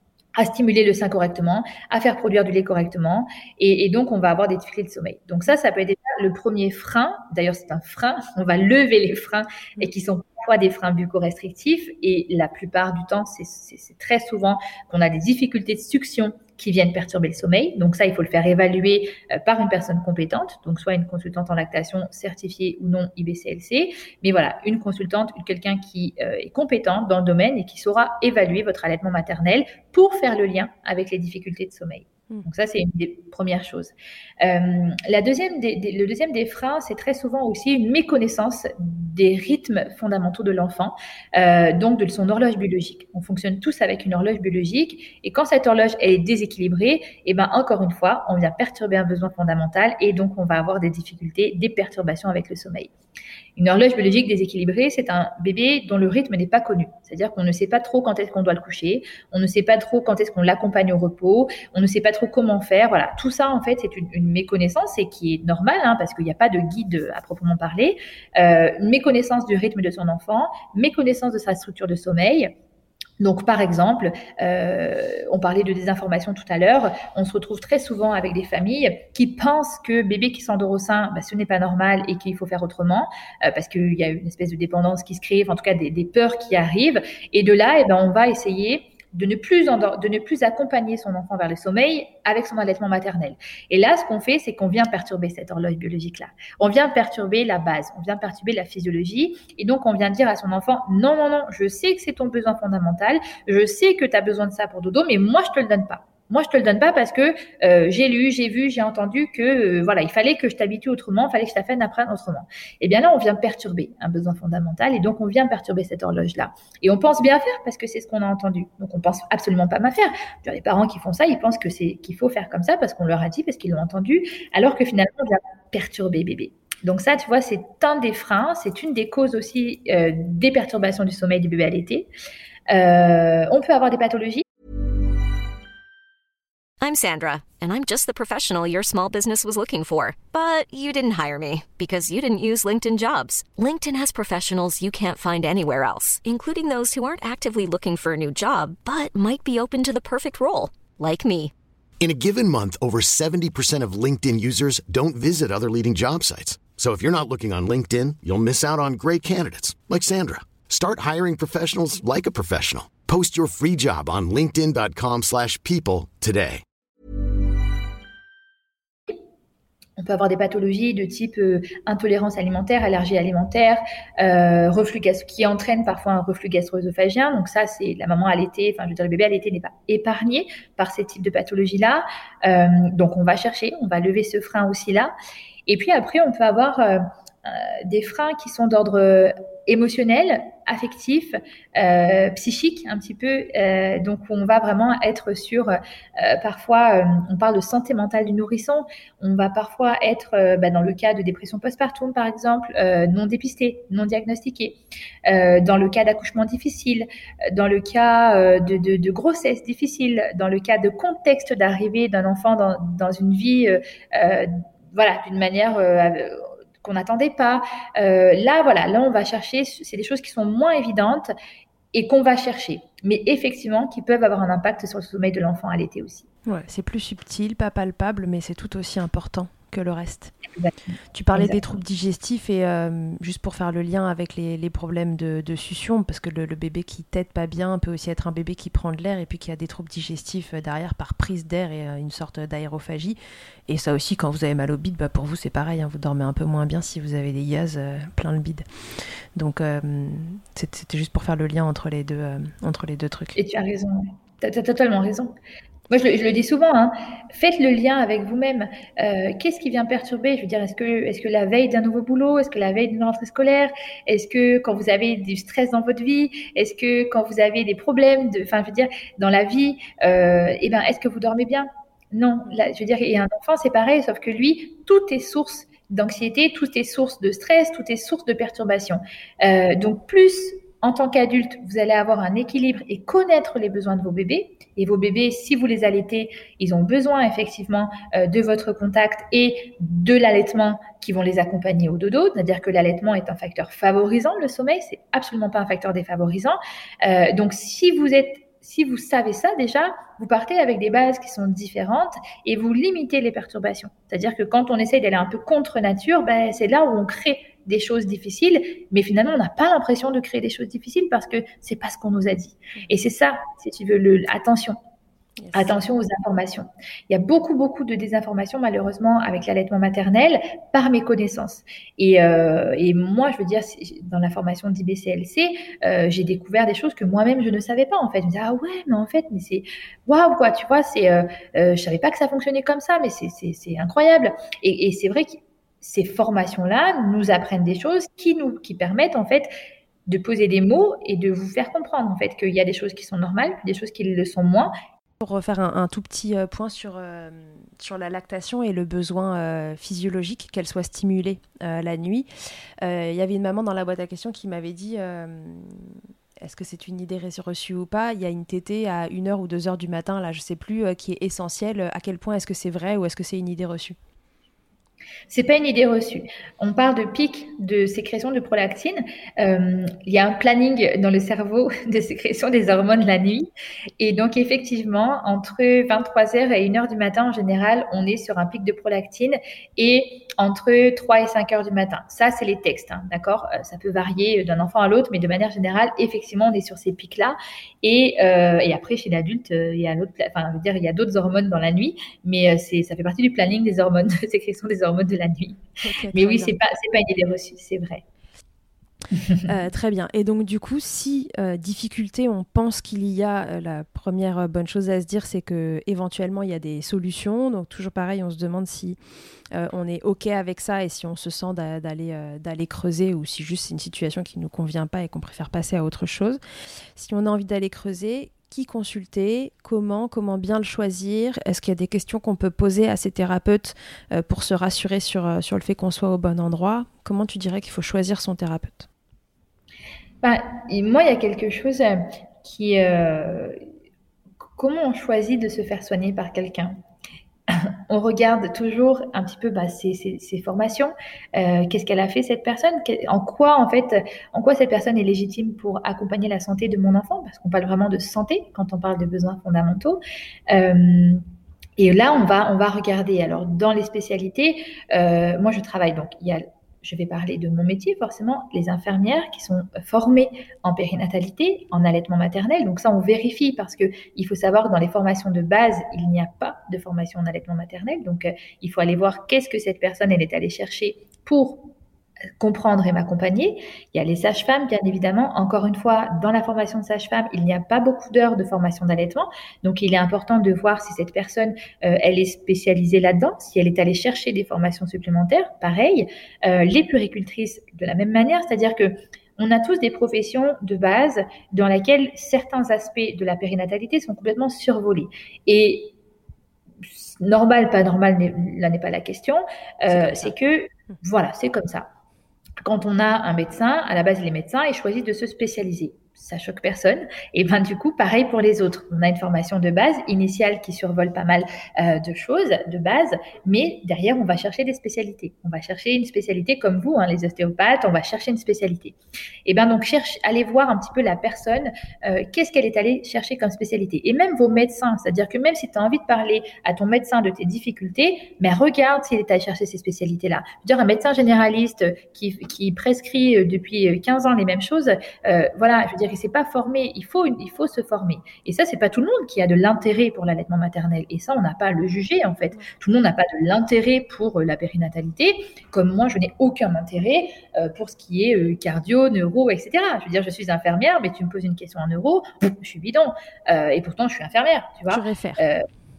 à stimuler le sein correctement, à faire produire du lait correctement, et, et donc on va avoir des difficultés de sommeil. Donc ça, ça peut être déjà le premier frein. D'ailleurs, c'est un frein. On va lever les freins et qui sont parfois des freins bucco-restrictifs. Et la plupart du temps, c'est, c'est, c'est très souvent qu'on a des difficultés de succion qui viennent perturber le sommeil. Donc ça, il faut le faire évaluer euh, par une personne compétente, donc soit une consultante en lactation certifiée ou non I B C L C. Mais voilà, une consultante, quelqu'un qui euh, est compétente dans le domaine et qui saura évaluer votre allaitement maternel pour faire le lien avec les difficultés de sommeil. Donc ça, c'est une des premières choses. Euh, la deuxième des, des, le deuxième des freins, c'est très souvent aussi une méconnaissance des rythmes fondamentaux de l'enfant, euh, donc de son horloge biologique. On fonctionne tous avec une horloge biologique, et quand cette horloge est déséquilibrée, et ben encore une fois, on vient perturber un besoin fondamental, et donc on va avoir des difficultés, des perturbations avec le sommeil. Une horloge biologique déséquilibrée, c'est un bébé dont le rythme n'est pas connu. C'est-à-dire qu'on ne sait pas trop quand est-ce qu'on doit le coucher, on ne sait pas trop quand est-ce qu'on l'accompagne au repos, on ne sait pas trop comment faire. Voilà, tout ça, en fait, c'est une, une méconnaissance et qui est normale, hein, parce qu'il n'y a pas de guide à proprement parler. Euh, une méconnaissance du rythme de son enfant, méconnaissance de sa structure de sommeil. Donc, par exemple, euh, on parlait de désinformation tout à l'heure, on se retrouve très souvent avec des familles qui pensent que bébé qui s'endort au sein, bah, ce n'est pas normal et qu'il faut faire autrement, euh, parce qu'il y a une espèce de dépendance qui se crée, en tout cas des, des peurs qui arrivent. Et de là, eh ben, on va essayer de ne plus endor- de ne plus accompagner son enfant vers le sommeil avec son allaitement maternel. Et là, ce qu'on fait, c'est qu'on vient perturber cette horloge biologique-là. On vient perturber la base, on vient perturber la physiologie. Et donc, on vient dire à son enfant, non, non, non, je sais que c'est ton besoin fondamental, je sais que tu as besoin de ça pour dodo, mais moi, je te le donne pas. Moi, je te le donne pas parce que euh, j'ai lu, j'ai vu, j'ai entendu que euh, voilà, il fallait que je t'habitue autrement, il fallait que je t'apprenne à apprendre autrement. Et bien là, on vient perturber un besoin fondamental et donc on vient perturber cette horloge-là. Et on pense bien faire parce que c'est ce qu'on a entendu. Donc on pense absolument pas mal faire. Les parents qui font ça, ils pensent que c'est qu'il faut faire comme ça parce qu'on leur a dit, parce qu'ils l'ont entendu, alors que finalement, on vient perturber bébé. Donc ça, tu vois, c'est un des freins, c'est une des causes aussi euh, des perturbations du sommeil du bébé allaité. Euh, on peut avoir des pathologies. I'm Sandra, and I'm just the professional your small business was looking for. But you didn't hire me because you didn't use LinkedIn Jobs. LinkedIn has professionals you can't find anywhere else, including those who aren't actively looking for a new job, but might be open to the perfect role, like me. In a given month, over seventy percent of LinkedIn users don't visit other leading job sites. So if you're not looking on LinkedIn, you'll miss out on great candidates like Sandra. Start hiring professionals like a professional. Post your free job on linkedin dot com slash people today. On peut avoir des pathologies de type euh, intolérance alimentaire, allergie alimentaire, euh, reflux gastro, qui entraînent parfois un reflux gastro-œsophagien. Donc ça, c'est la maman allaitée, enfin je veux dire le bébé allaité n'est pas épargné par ces types de pathologies-là. Euh, donc on va chercher, on va lever ce frein aussi là. Et puis après, on peut avoir euh, euh, des freins qui sont d'ordre euh, émotionnel, affectif, euh, psychique un petit peu. Euh, donc on va vraiment être sur, euh, parfois, euh, on parle de santé mentale du nourrisson. On va parfois être, euh, bah, dans le cas de dépression postpartum par exemple, euh, non dépistée, non diagnostiquée. Euh, dans le cas d'accouchement difficile, dans le cas euh, de, de, de grossesse difficile, dans le cas de contexte d'arrivée d'un enfant dans, dans une vie, euh, euh, voilà, d'une manière euh, qu'on n'attendait pas. Euh, là, voilà, là, on va chercher, c'est des choses qui sont moins évidentes et qu'on va chercher, mais effectivement, qui peuvent avoir un impact sur le sommeil de l'enfant allaité aussi. Ouais, c'est plus subtil, pas palpable, mais c'est tout aussi important que le reste. Exactement. Tu parlais Exactement. des troubles digestifs et euh, juste pour faire le lien avec les, les problèmes de, de succion, parce que le, le bébé qui tète pas bien peut aussi être un bébé qui prend de l'air et puis qui a des troubles digestifs derrière par prise d'air et euh, une sorte d'aérophagie. Et ça aussi, quand vous avez mal au bide, bah pour vous c'est pareil, hein, vous dormez un peu moins bien si vous avez des gaz euh, plein le bide. Donc euh, c'était juste pour faire le lien entre les deux, euh, entre les deux trucs. Et tu as raison, tu as totalement raison. Moi, je le, je le dis souvent, hein, faites le lien avec vous-même. Euh, qu'est-ce qui vient perturber? Je veux dire, est-ce que, est-ce que la veille d'un nouveau boulot? Est-ce que la veille d'une rentrée scolaire? Est-ce que quand vous avez du stress dans votre vie? Est-ce que quand vous avez des problèmes, de, enfin, je veux dire, dans la vie, euh, eh ben, est-ce que vous dormez bien? Non, là, je veux dire, et un enfant, c'est pareil, sauf que lui, tout est source d'anxiété, tout est source de stress, tout est source de perturbation. Euh, donc, plus en tant qu'adulte, vous allez avoir un équilibre et connaître les besoins de vos bébés. Et vos bébés, si vous les allaitez, ils ont besoin effectivement euh, de votre contact et de l'allaitement qui vont les accompagner au dodo. C'est-à-dire que l'allaitement est un facteur favorisant le sommeil, c'est absolument pas un facteur défavorisant. Euh, donc si vous êtes Si vous savez ça déjà, vous partez avec des bases qui sont différentes et vous limitez les perturbations. C'est-à-dire que quand on essaye d'aller un peu contre nature, ben, c'est là où on crée des choses difficiles, mais finalement, on n'a pas l'impression de créer des choses difficiles parce que c'est pas ce qu'on nous a dit. Et c'est ça, si tu veux, le, attention. Yes. Attention aux informations. Il y a beaucoup, beaucoup de désinformation, malheureusement, avec l'allaitement maternel, par méconnaissance. Et, euh, et moi, je veux dire, dans la formation d'I B C L C, euh, j'ai découvert des choses que moi-même, je ne savais pas, en fait. Je me disais, ah ouais, mais en fait, mais c'est waouh, quoi, tu vois, c'est, euh, euh, je savais pas que ça fonctionnait comme ça, mais c'est, c'est, c'est incroyable. Et, et c'est vrai que ces formations-là nous apprennent des choses qui nous, qui permettent, en fait, de poser des mots et de vous faire comprendre, en fait, qu'il y a des choses qui sont normales, puis des choses qui le sont moins. Pour refaire un, un tout petit euh, point sur, euh, sur la lactation et le besoin euh, physiologique qu'elle soit stimulée euh, la nuit, il euh, y avait une maman dans la boîte à questions qui m'avait dit euh, est-ce que c'est une idée reçue ou pas? Il y a une tétée à une heure ou deux heures du matin, là je sais plus, euh, qui est essentielle. À quel point est-ce que c'est vrai ou est-ce que c'est une idée reçue? C'est pas une idée reçue. On parle de pic de sécrétion de prolactine. Euh, il y a un planning dans le cerveau de sécrétion des hormones la nuit. Et donc, effectivement, entre vingt-trois heures et une heure du matin, en général, on est sur un pic de prolactine et entre trois et cinq heures du matin. Ça, c'est les textes, hein, d'accord? Ça peut varier d'un enfant à l'autre, mais de manière générale, effectivement, on est sur ces pics-là. Et, euh, et après, chez l'adulte, il y a l'autre, enfin, je veux dire, il y a d'autres hormones dans la nuit, mais c'est, ça fait partie du planning des hormones, de sécrétion des hormones de la nuit. Okay, mais oui, bien. c'est pas, c'est pas une idée reçue, c'est vrai. euh, très bien. Et donc, du coup, si euh, difficulté, on pense qu'il y a, euh, la première euh, bonne chose à se dire, c'est qu'éventuellement, il y a des solutions. Donc, toujours pareil, on se demande si euh, on est OK avec ça et si on se sent d'a- d'aller, euh, d'aller creuser ou si juste c'est une situation qui ne nous convient pas et qu'on préfère passer à autre chose. Si on a envie d'aller creuser, qui consulter, comment, comment bien le choisir? Est-ce qu'il y a des questions qu'on peut poser à ces thérapeutes euh, pour se rassurer sur, euh, sur le fait qu'on soit au bon endroit? Comment tu dirais qu'il faut choisir son thérapeute? Bah, et moi, il y a quelque chose euh, qui... euh, comment on choisit de se faire soigner par quelqu'un? On regarde toujours un petit peu bah, ses, ses, ses formations, euh, qu'est-ce qu'elle a fait cette personne, en quoi en fait, en quoi cette personne est légitime pour accompagner la santé de mon enfant, parce qu'on parle vraiment de santé quand on parle de besoins fondamentaux. Euh, et là, on va, on va regarder. Alors, dans les spécialités, euh, moi je travaille donc il y a je vais parler de mon métier, forcément, les infirmières qui sont formées en périnatalité, en allaitement maternel. Donc ça, on vérifie parce que il faut savoir que dans les formations de base, il n'y a pas de formation en allaitement maternel. Donc, euh, il faut aller voir qu'est-ce que cette personne, elle est allée chercher pour comprendre et m'accompagner. Il y a les sages-femmes, bien évidemment. Encore une fois, dans la formation de sage-femme, il n'y a pas beaucoup d'heures de formation d'allaitement. Donc, il est important de voir si cette personne, euh, elle est spécialisée là-dedans, si elle est allée chercher des formations supplémentaires. Pareil, euh, les puéricultrices, de la même manière, c'est-à-dire que on a tous des professions de base dans lesquelles certains aspects de la périnatalité sont complètement survolés. Et normal, pas normal, là n'est pas la question. Euh, c'est, c'est que, voilà, c'est comme ça. Quand on a un médecin, à la base, les médecins, ils choisissent de se spécialiser. Ça choque personne. Et ben du coup, pareil pour les autres. On a une formation de base initiale qui survole pas mal euh, de choses de base, mais derrière, on va chercher des spécialités. On va chercher une spécialité comme vous, hein, les ostéopathes, on va chercher une spécialité. Et ben donc, cherche, allez voir un petit peu la personne, euh, qu'est-ce qu'elle est allée chercher comme spécialité. Et même vos médecins, c'est-à-dire que même si tu as envie de parler à ton médecin de tes difficultés, mais regarde s'il est allé chercher ces spécialités-là. Je veux dire, un médecin généraliste qui, qui prescrit depuis quinze ans les mêmes choses, euh, voilà, je veux dire, il s'est pas formé, il faut, il faut se former. Et ça, c'est pas tout le monde qui a de l'intérêt pour l'allaitement maternel. Et ça, on n'a pas à le juger, en fait. Tout le monde n'a pas de l'intérêt pour la périnatalité, comme moi, je n'ai aucun intérêt euh, pour ce qui est euh, cardio, neuro, et cetera. Je veux dire, je suis infirmière, mais tu me poses une question en neuro, je suis bidon. Euh, et pourtant, je suis infirmière, tu vois. Je réfère. Euh,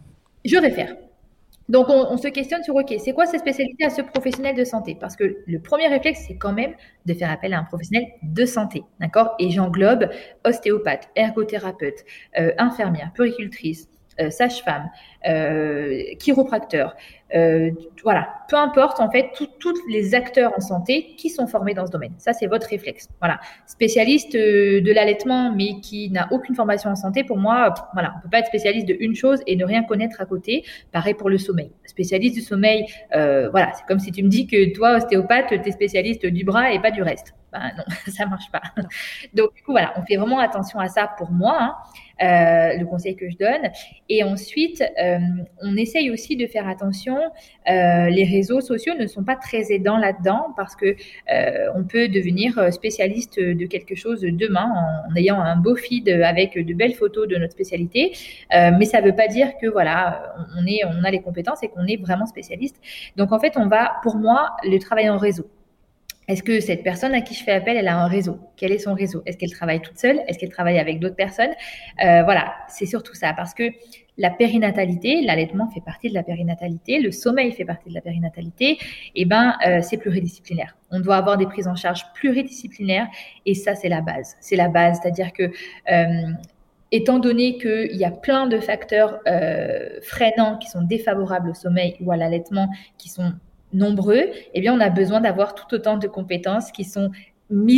je réfère. Donc, on, on se questionne sur, OK, c'est quoi cette spécialité à ce professionnel de santé? Parce que le premier réflexe, c'est quand même de faire appel à un professionnel de santé, d'accord? Et j'englobe ostéopathe, ergothérapeute, euh, infirmière, puéricultrice, euh, sage-femme, euh, chiropracteur, euh, voilà, peu importe en fait, tous les acteurs en santé qui sont formés dans ce domaine. Ça, c'est votre réflexe. Voilà, spécialiste euh, de l'allaitement, mais qui n'a aucune formation en santé, pour moi, euh, voilà, on peut pas être spécialiste de une chose et ne rien connaître à côté. Pareil pour le sommeil. Spécialiste du sommeil, euh, voilà, c'est comme si tu me dis que toi, ostéopathe, tu es spécialiste du bras et pas du reste. Ben non, ça marche pas. Non. Donc, du coup, voilà, on fait vraiment attention à ça pour moi, hein, euh, le conseil que je donne. Et ensuite, euh, on essaye aussi de faire attention. Euh, les réseaux sociaux ne sont pas très aidants là-dedans parce que euh, on peut devenir spécialiste de quelque chose demain en, en ayant un beau feed avec de belles photos de notre spécialité. Euh, mais ça ne veut pas dire que voilà, on est, on a les compétences et qu'on est vraiment spécialiste. Donc, en fait, on va, pour moi, le travail en réseau. Est-ce que cette personne à qui je fais appel, elle a un réseau? Quel est son réseau? Est-ce qu'elle travaille toute seule? Est-ce qu'elle travaille avec d'autres personnes? euh, Voilà, c'est surtout ça. Parce que la périnatalité, l'allaitement fait partie de la périnatalité, le sommeil fait partie de la périnatalité, et ben euh, c'est pluridisciplinaire. On doit avoir des prises en charge pluridisciplinaires et ça, c'est la base. C'est la base, c'est-à-dire que... Euh, Étant donné qu'il y a plein de facteurs euh, freinants qui sont défavorables au sommeil ou à l'allaitement, qui sont nombreux, eh bien, on a besoin d'avoir tout autant de compétences qui sont mises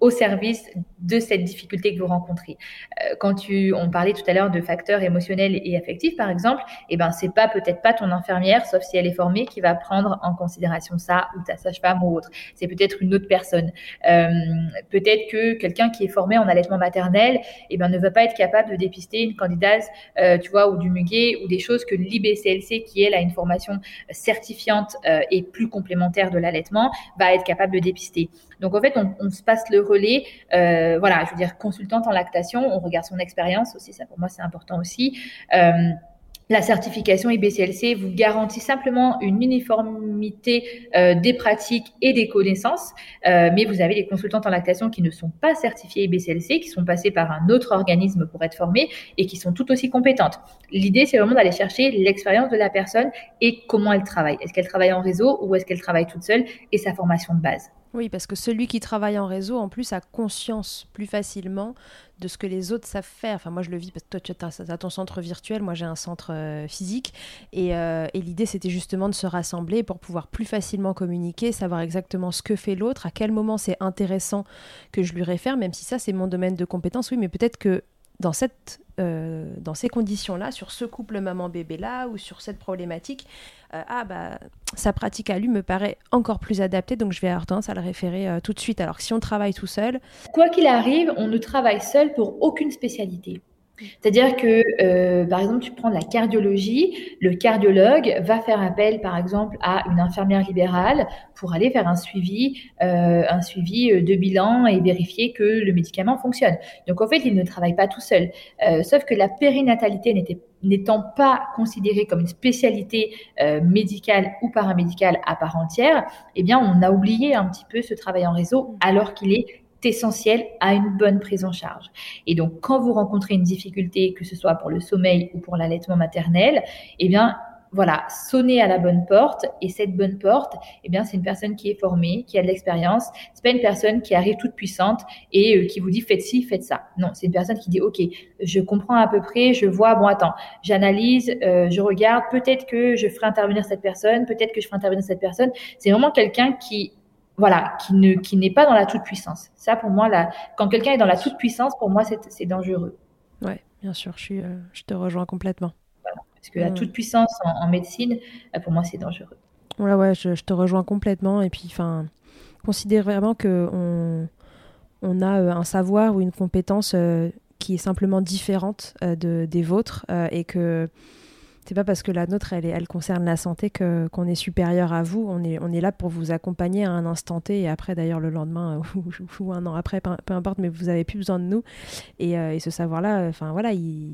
au service de cette difficulté que vous rencontrez. Euh, quand tu, on parlait tout à l'heure de facteurs émotionnels et affectifs, par exemple, eh ben, c'est pas, peut-être pas ton infirmière, sauf si elle est formée, qui va prendre en considération ça, ou ta sage-femme ou autre. C'est peut-être une autre personne. Euh, peut-être que quelqu'un qui est formé en allaitement maternel, eh ben, ne va pas être capable de dépister une candidase, euh, tu vois, ou du muguet, ou des choses que l'I B C L C, qui elle a une formation certifiante euh, et plus complémentaire de l'allaitement, va être capable de dépister. Donc, en fait, on, on se passe le relais. Euh, voilà, je veux dire, consultante en lactation, on regarde son expérience aussi. Ça, pour moi, c'est important aussi. Euh, La certification I B C L C vous garantit simplement une uniformité euh, des pratiques et des connaissances, euh, mais vous avez des consultantes en lactation qui ne sont pas certifiées I B C L C, qui sont passées par un autre organisme pour être formées et qui sont tout aussi compétentes. L'idée, c'est vraiment d'aller chercher l'expérience de la personne et comment elle travaille. Est-ce qu'elle travaille en réseau ou est-ce qu'elle travaille toute seule, et sa formation de base. Oui, parce que celui qui travaille en réseau, en plus, a conscience plus facilement de ce que les autres savent faire. Enfin, moi, je le vis parce que toi, tu as ton centre virtuel, moi, j'ai un centre euh, physique. Et, euh, et l'idée, c'était justement de se rassembler pour pouvoir plus facilement communiquer, savoir exactement ce que fait l'autre, à quel moment c'est intéressant que je lui réfère, même si ça, c'est mon domaine de compétence. Oui, mais peut-être que dans cette... Euh, dans ces conditions-là, sur ce couple maman-bébé-là ou sur cette problématique, euh, ah bah sa pratique à lui me paraît encore plus adaptée, donc je vais avoir tendance à le référer euh, tout de suite. Alors que si on travaille tout seul... Quoi qu'il arrive, on ne travaille seul pour aucune spécialité. C'est-à-dire que, euh, par exemple, tu prends la cardiologie, le cardiologue va faire appel, par exemple, à une infirmière libérale pour aller faire un suivi, euh, un suivi de bilan et vérifier que le médicament fonctionne. Donc, en fait, il ne travaille pas tout seul. Euh, sauf que la périnatalité n'était, n'étant pas considérée comme une spécialité euh, médicale ou paramédicale à part entière, eh bien, on a oublié un petit peu ce travail en réseau alors qu'il est essentiel à une bonne prise en charge. Et donc, quand vous rencontrez une difficulté, que ce soit pour le sommeil ou pour l'allaitement maternel, eh bien, voilà, sonnez à la bonne porte. Et cette bonne porte, eh bien, c'est une personne qui est formée, qui a de l'expérience. C'est pas une personne qui arrive toute puissante et euh, qui vous dit faites ci, faites ça. Non, c'est une personne qui dit ok, je comprends à peu près, je vois, bon attends, j'analyse, euh, je regarde, peut-être que je ferai intervenir cette personne, peut-être que je ferai intervenir cette personne. C'est vraiment quelqu'un qui Voilà, qui ne qui n'est pas dans la toute-puissance. Ça, pour moi, là, quand quelqu'un est dans la toute-puissance, pour moi, c'est, c'est dangereux. Ouais, bien sûr, je, suis, euh, je te rejoins complètement. Voilà. Parce que la mmh. toute-puissance en, en médecine, pour moi, c'est dangereux. Ouais, ouais, je, je te rejoins complètement. Et puis, enfin, considère vraiment qu'on on a euh, un savoir ou une compétence euh, qui est simplement différente euh, de, des vôtres euh, et que c'est pas parce que la nôtre, elle, est, elle concerne la santé que, qu'on est supérieur à vous. On est, on est là pour vous accompagner à un instant T et après, d'ailleurs, le lendemain ou, ou un an après, peu, peu importe, mais vous avez plus besoin de nous. Et, euh, et ce savoir-là, enfin voilà, il,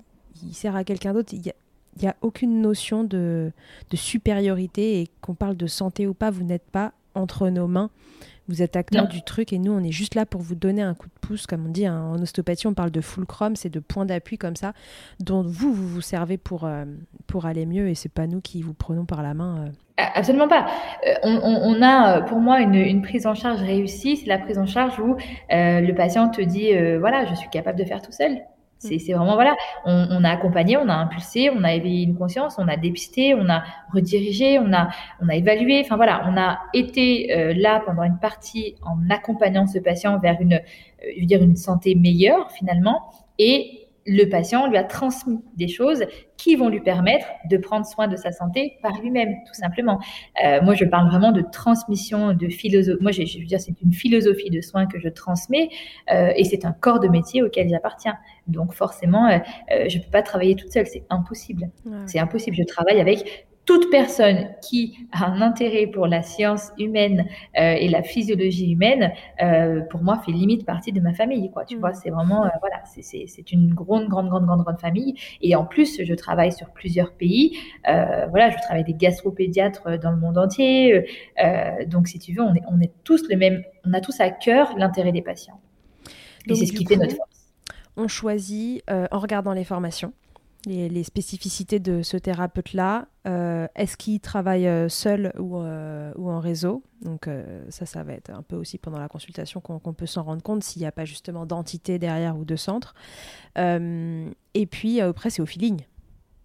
il sert à quelqu'un d'autre. Il y a, il y a aucune notion de, de supériorité et qu'on parle de santé ou pas, vous n'êtes pas entre nos mains. Vous êtes acteur non. du truc et nous, on est juste là pour vous donner un coup de pouce. Comme on dit, hein, en ostéopathie, on parle de fulcrum, c'est de points d'appui comme ça, dont vous, vous vous servez pour, euh, pour aller mieux et c'est pas nous qui vous prenons par la main. Euh. Absolument pas. Euh, on, on, on a, pour moi, une, une prise en charge réussie. C'est la prise en charge où euh, le patient te dit, euh, voilà, je suis capable de faire tout seul. C'est, c'est vraiment, voilà, on, on a accompagné, on a impulsé, on a éveillé une conscience, on a dépisté, on a redirigé, on a, on a évalué. Enfin, voilà, on a été euh, là pendant une partie en accompagnant ce patient vers une, euh, je veux dire, une santé meilleure, finalement. Et le patient lui a transmis des choses qui vont lui permettre de prendre soin de sa santé par lui-même, tout simplement. Euh, moi, je parle vraiment de transmission, de philosophie. Moi, je, je veux dire, c'est une philosophie de soins que je transmets euh, et c'est un corps de métier auquel j'appartiens. Donc, forcément, euh, euh, je ne peux pas travailler toute seule. C'est impossible. Ouais. C'est impossible. Je travaille avec toute personne qui a un intérêt pour la science humaine euh, et la physiologie humaine, euh, pour moi, fait limite partie de ma famille, quoi. Tu mmh. vois, c'est vraiment, euh, voilà, c'est, c'est, c'est une grande, grande, grande, grande, grande famille. Et en plus, je travaille sur plusieurs pays. Euh, voilà, je travaille avec des gastropédiatres dans le monde entier. Euh, donc, si tu veux, on est, on est tous le même, on a tous à cœur l'intérêt des patients. Donc, et c'est ce qui coup, fait notre force. On choisit euh, en regardant les formations. Les, les spécificités de ce thérapeute-là, euh, est-ce qu'il travaille euh, seul ou, euh, ou en réseau ? Donc euh, ça, ça va être un peu aussi pendant la consultation qu'on, qu'on peut s'en rendre compte s'il n'y a pas justement d'entité derrière ou de centre. Euh, et puis après, c'est au feeling.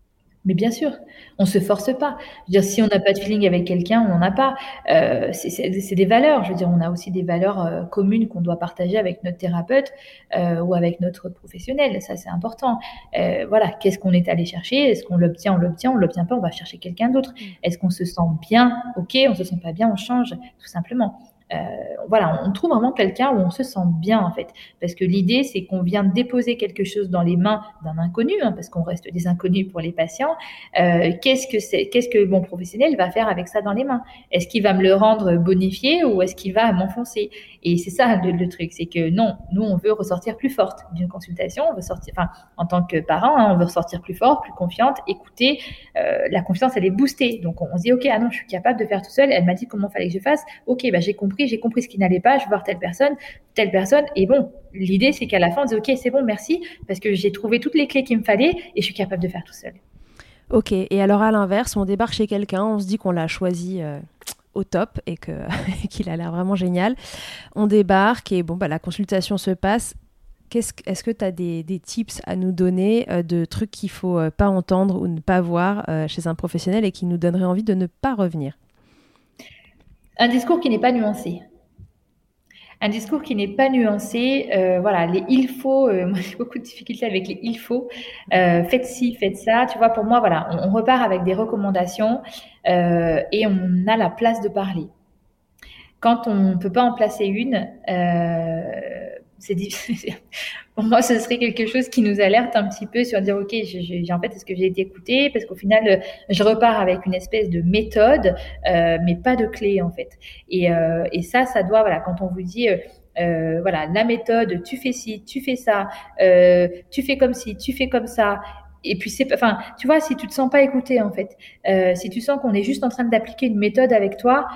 Mais bien sûr, on se force pas. Je veux dire, si on n'a pas de feeling avec quelqu'un, on n'en a pas. Euh, c'est, c'est, c'est des valeurs. Je veux dire, on a aussi des valeurs euh, communes qu'on doit partager avec notre thérapeute euh, ou avec notre professionnel. Ça, c'est important. Euh, voilà, qu'est-ce qu'on est allé chercher? Est-ce qu'on l'obtient? On l'obtient. On l'obtient pas? On va chercher quelqu'un d'autre. Est-ce qu'on se sent bien? Ok, on se sent pas bien, on change, tout simplement. Euh, voilà, on trouve vraiment quelqu'un où on se sent bien en fait, parce que l'idée c'est qu'on vient déposer quelque chose dans les mains d'un inconnu, hein, parce qu'on reste des inconnus pour les patients. Euh, qu'est-ce que c'est, qu'est-ce que mon professionnel va faire avec ça dans les mains? Est-ce qu'il va me le rendre bonifié ou est-ce qu'il va m'enfoncer? Et c'est ça le, le truc, c'est que non, nous on veut ressortir plus forte d'une consultation, on veut sortir, enfin en tant que parent, hein, on veut ressortir plus forte, plus confiante. Écoutez, euh, la confiance elle est boostée, donc on, on se dit ok, ah non, je suis capable de faire tout seul. Elle m'a dit comment fallait que je fasse. Ok, bah j'ai compris. J'ai compris ce qui n'allait pas, je vais voir telle personne, telle personne, et bon, l'idée c'est qu'à la fin on dit ok, c'est bon, merci, parce que j'ai trouvé toutes les clés qu'il me fallait et je suis capable de faire tout seul. Ok, et alors à l'inverse, on débarque chez quelqu'un, on se dit qu'on l'a choisi euh, au top et que, qu'il a l'air vraiment génial, on débarque et bon, bah, la consultation se passe. Qu'est-ce, est-ce que tu as des, des tips à nous donner euh, de trucs qu'il ne faut euh, pas entendre ou ne pas voir euh, chez un professionnel et qui nous donneraient envie de ne pas revenir? Un discours qui n'est pas nuancé. Un discours qui n'est pas nuancé, euh, voilà, les il faut, euh, moi j'ai beaucoup de difficultés avec les il faut, euh, faites ci, faites ça, tu vois, pour moi, voilà, on, on repart avec des recommandations euh, et on a la place de parler. Quand on ne peut pas en placer une, euh, c'est difficile. Pour moi, ce serait quelque chose qui nous alerte un petit peu sur dire, OK, j'ai, j'ai, en fait, est-ce que j'ai été écoutée? Parce qu'au final, je repars avec une espèce de méthode, euh, mais pas de clé, en fait. Et, euh, et ça, ça doit, voilà, quand on vous dit, euh, euh, voilà, la méthode, tu fais ci, tu fais ça, euh, tu fais comme ci, tu fais comme ça. Et puis, c'est, enfin, tu vois, si tu te sens pas écouté, en fait, euh, si tu sens qu'on est juste en train d'appliquer une méthode avec toi,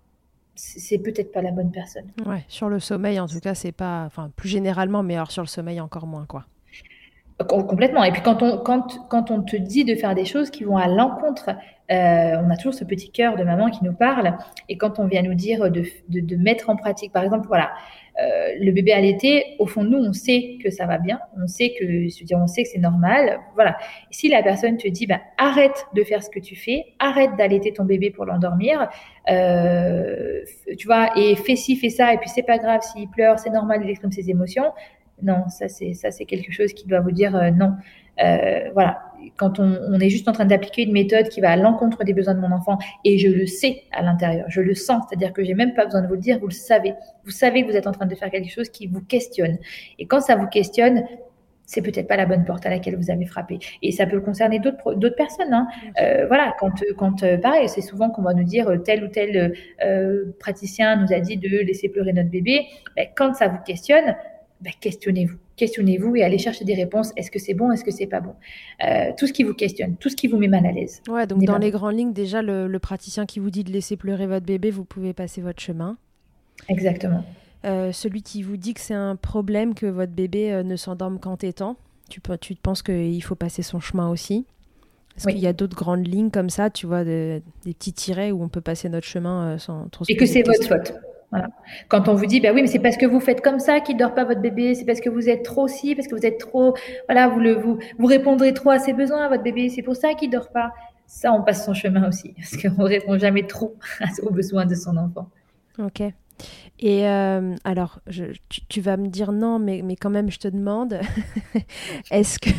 c'est peut-être pas la bonne personne. Ouais, sur le sommeil, en tout cas, c'est pas, enfin, plus généralement, mais alors sur le sommeil encore moins, quoi. Complètement. Et puis quand on, quand, quand on te dit de faire des choses qui vont à l'encontre, euh, on a toujours ce petit cœur de maman qui nous parle. Et quand on vient nous dire de, de, de mettre en pratique, par exemple, voilà, euh, le bébé allaité, au fond de nous, on sait que ça va bien, on sait que, je veux dire, on sait que c'est normal, voilà. Et si la personne te dit, ben, arrête de faire ce que tu fais, arrête d'allaiter ton bébé pour l'endormir, euh, tu vois, et fais ci, fais ça, et puis c'est pas grave s'il pleure, c'est normal, il exprime ses émotions. Non, ça c'est ça c'est quelque chose qui doit vous dire euh, non. Euh, voilà, quand on, on est juste en train d'appliquer une méthode qui va à l'encontre des besoins de mon enfant, et je le sais à l'intérieur, je le sens, c'est-à-dire que j'ai même pas besoin de vous le dire, vous le savez. Vous savez que vous êtes en train de faire quelque chose qui vous questionne. Et quand ça vous questionne, c'est peut-être pas la bonne porte à laquelle vous avez frappé. Et ça peut concerner d'autres d'autres personnes. Hein. Euh, voilà, quand quand euh, pareil, c'est souvent qu'on va nous dire euh, tel ou tel euh, praticien nous a dit de laisser pleurer notre bébé. Ben, quand ça vous questionne, ben, questionnez-vous, questionnez-vous et allez chercher des réponses. Est-ce que c'est bon, est-ce que c'est pas bon? euh, Tout ce qui vous questionne, tout ce qui vous met mal à l'aise. Ouais, donc dans les grandes lignes, déjà le, le praticien qui vous dit de laisser pleurer votre bébé, vous pouvez passer votre chemin. Exactement. Euh, celui qui vous dit que c'est un problème que votre bébé euh, ne s'endorme qu'en tétant, tu, tu penses qu'il faut passer son chemin aussi? Est-ce oui. qu'il y a d'autres grandes lignes comme ça, tu vois, de, des petits tirets où on peut passer notre chemin euh, sans trop se Et que c'est votre faute. Voilà. Quand on vous dit, bah oui, mais c'est parce que vous faites comme ça qu'il dort pas votre bébé, c'est parce que vous êtes trop si, parce que vous êtes trop, voilà, vous le, vous, vous répondrez trop à ses besoins à votre bébé, c'est pour ça qu'il dort pas. Ça, on passe son chemin aussi, parce qu'on répond jamais trop aux besoins de son enfant. Ok. Et euh, alors, je, tu, tu vas me dire non, mais, mais quand même, je te demande, est-ce que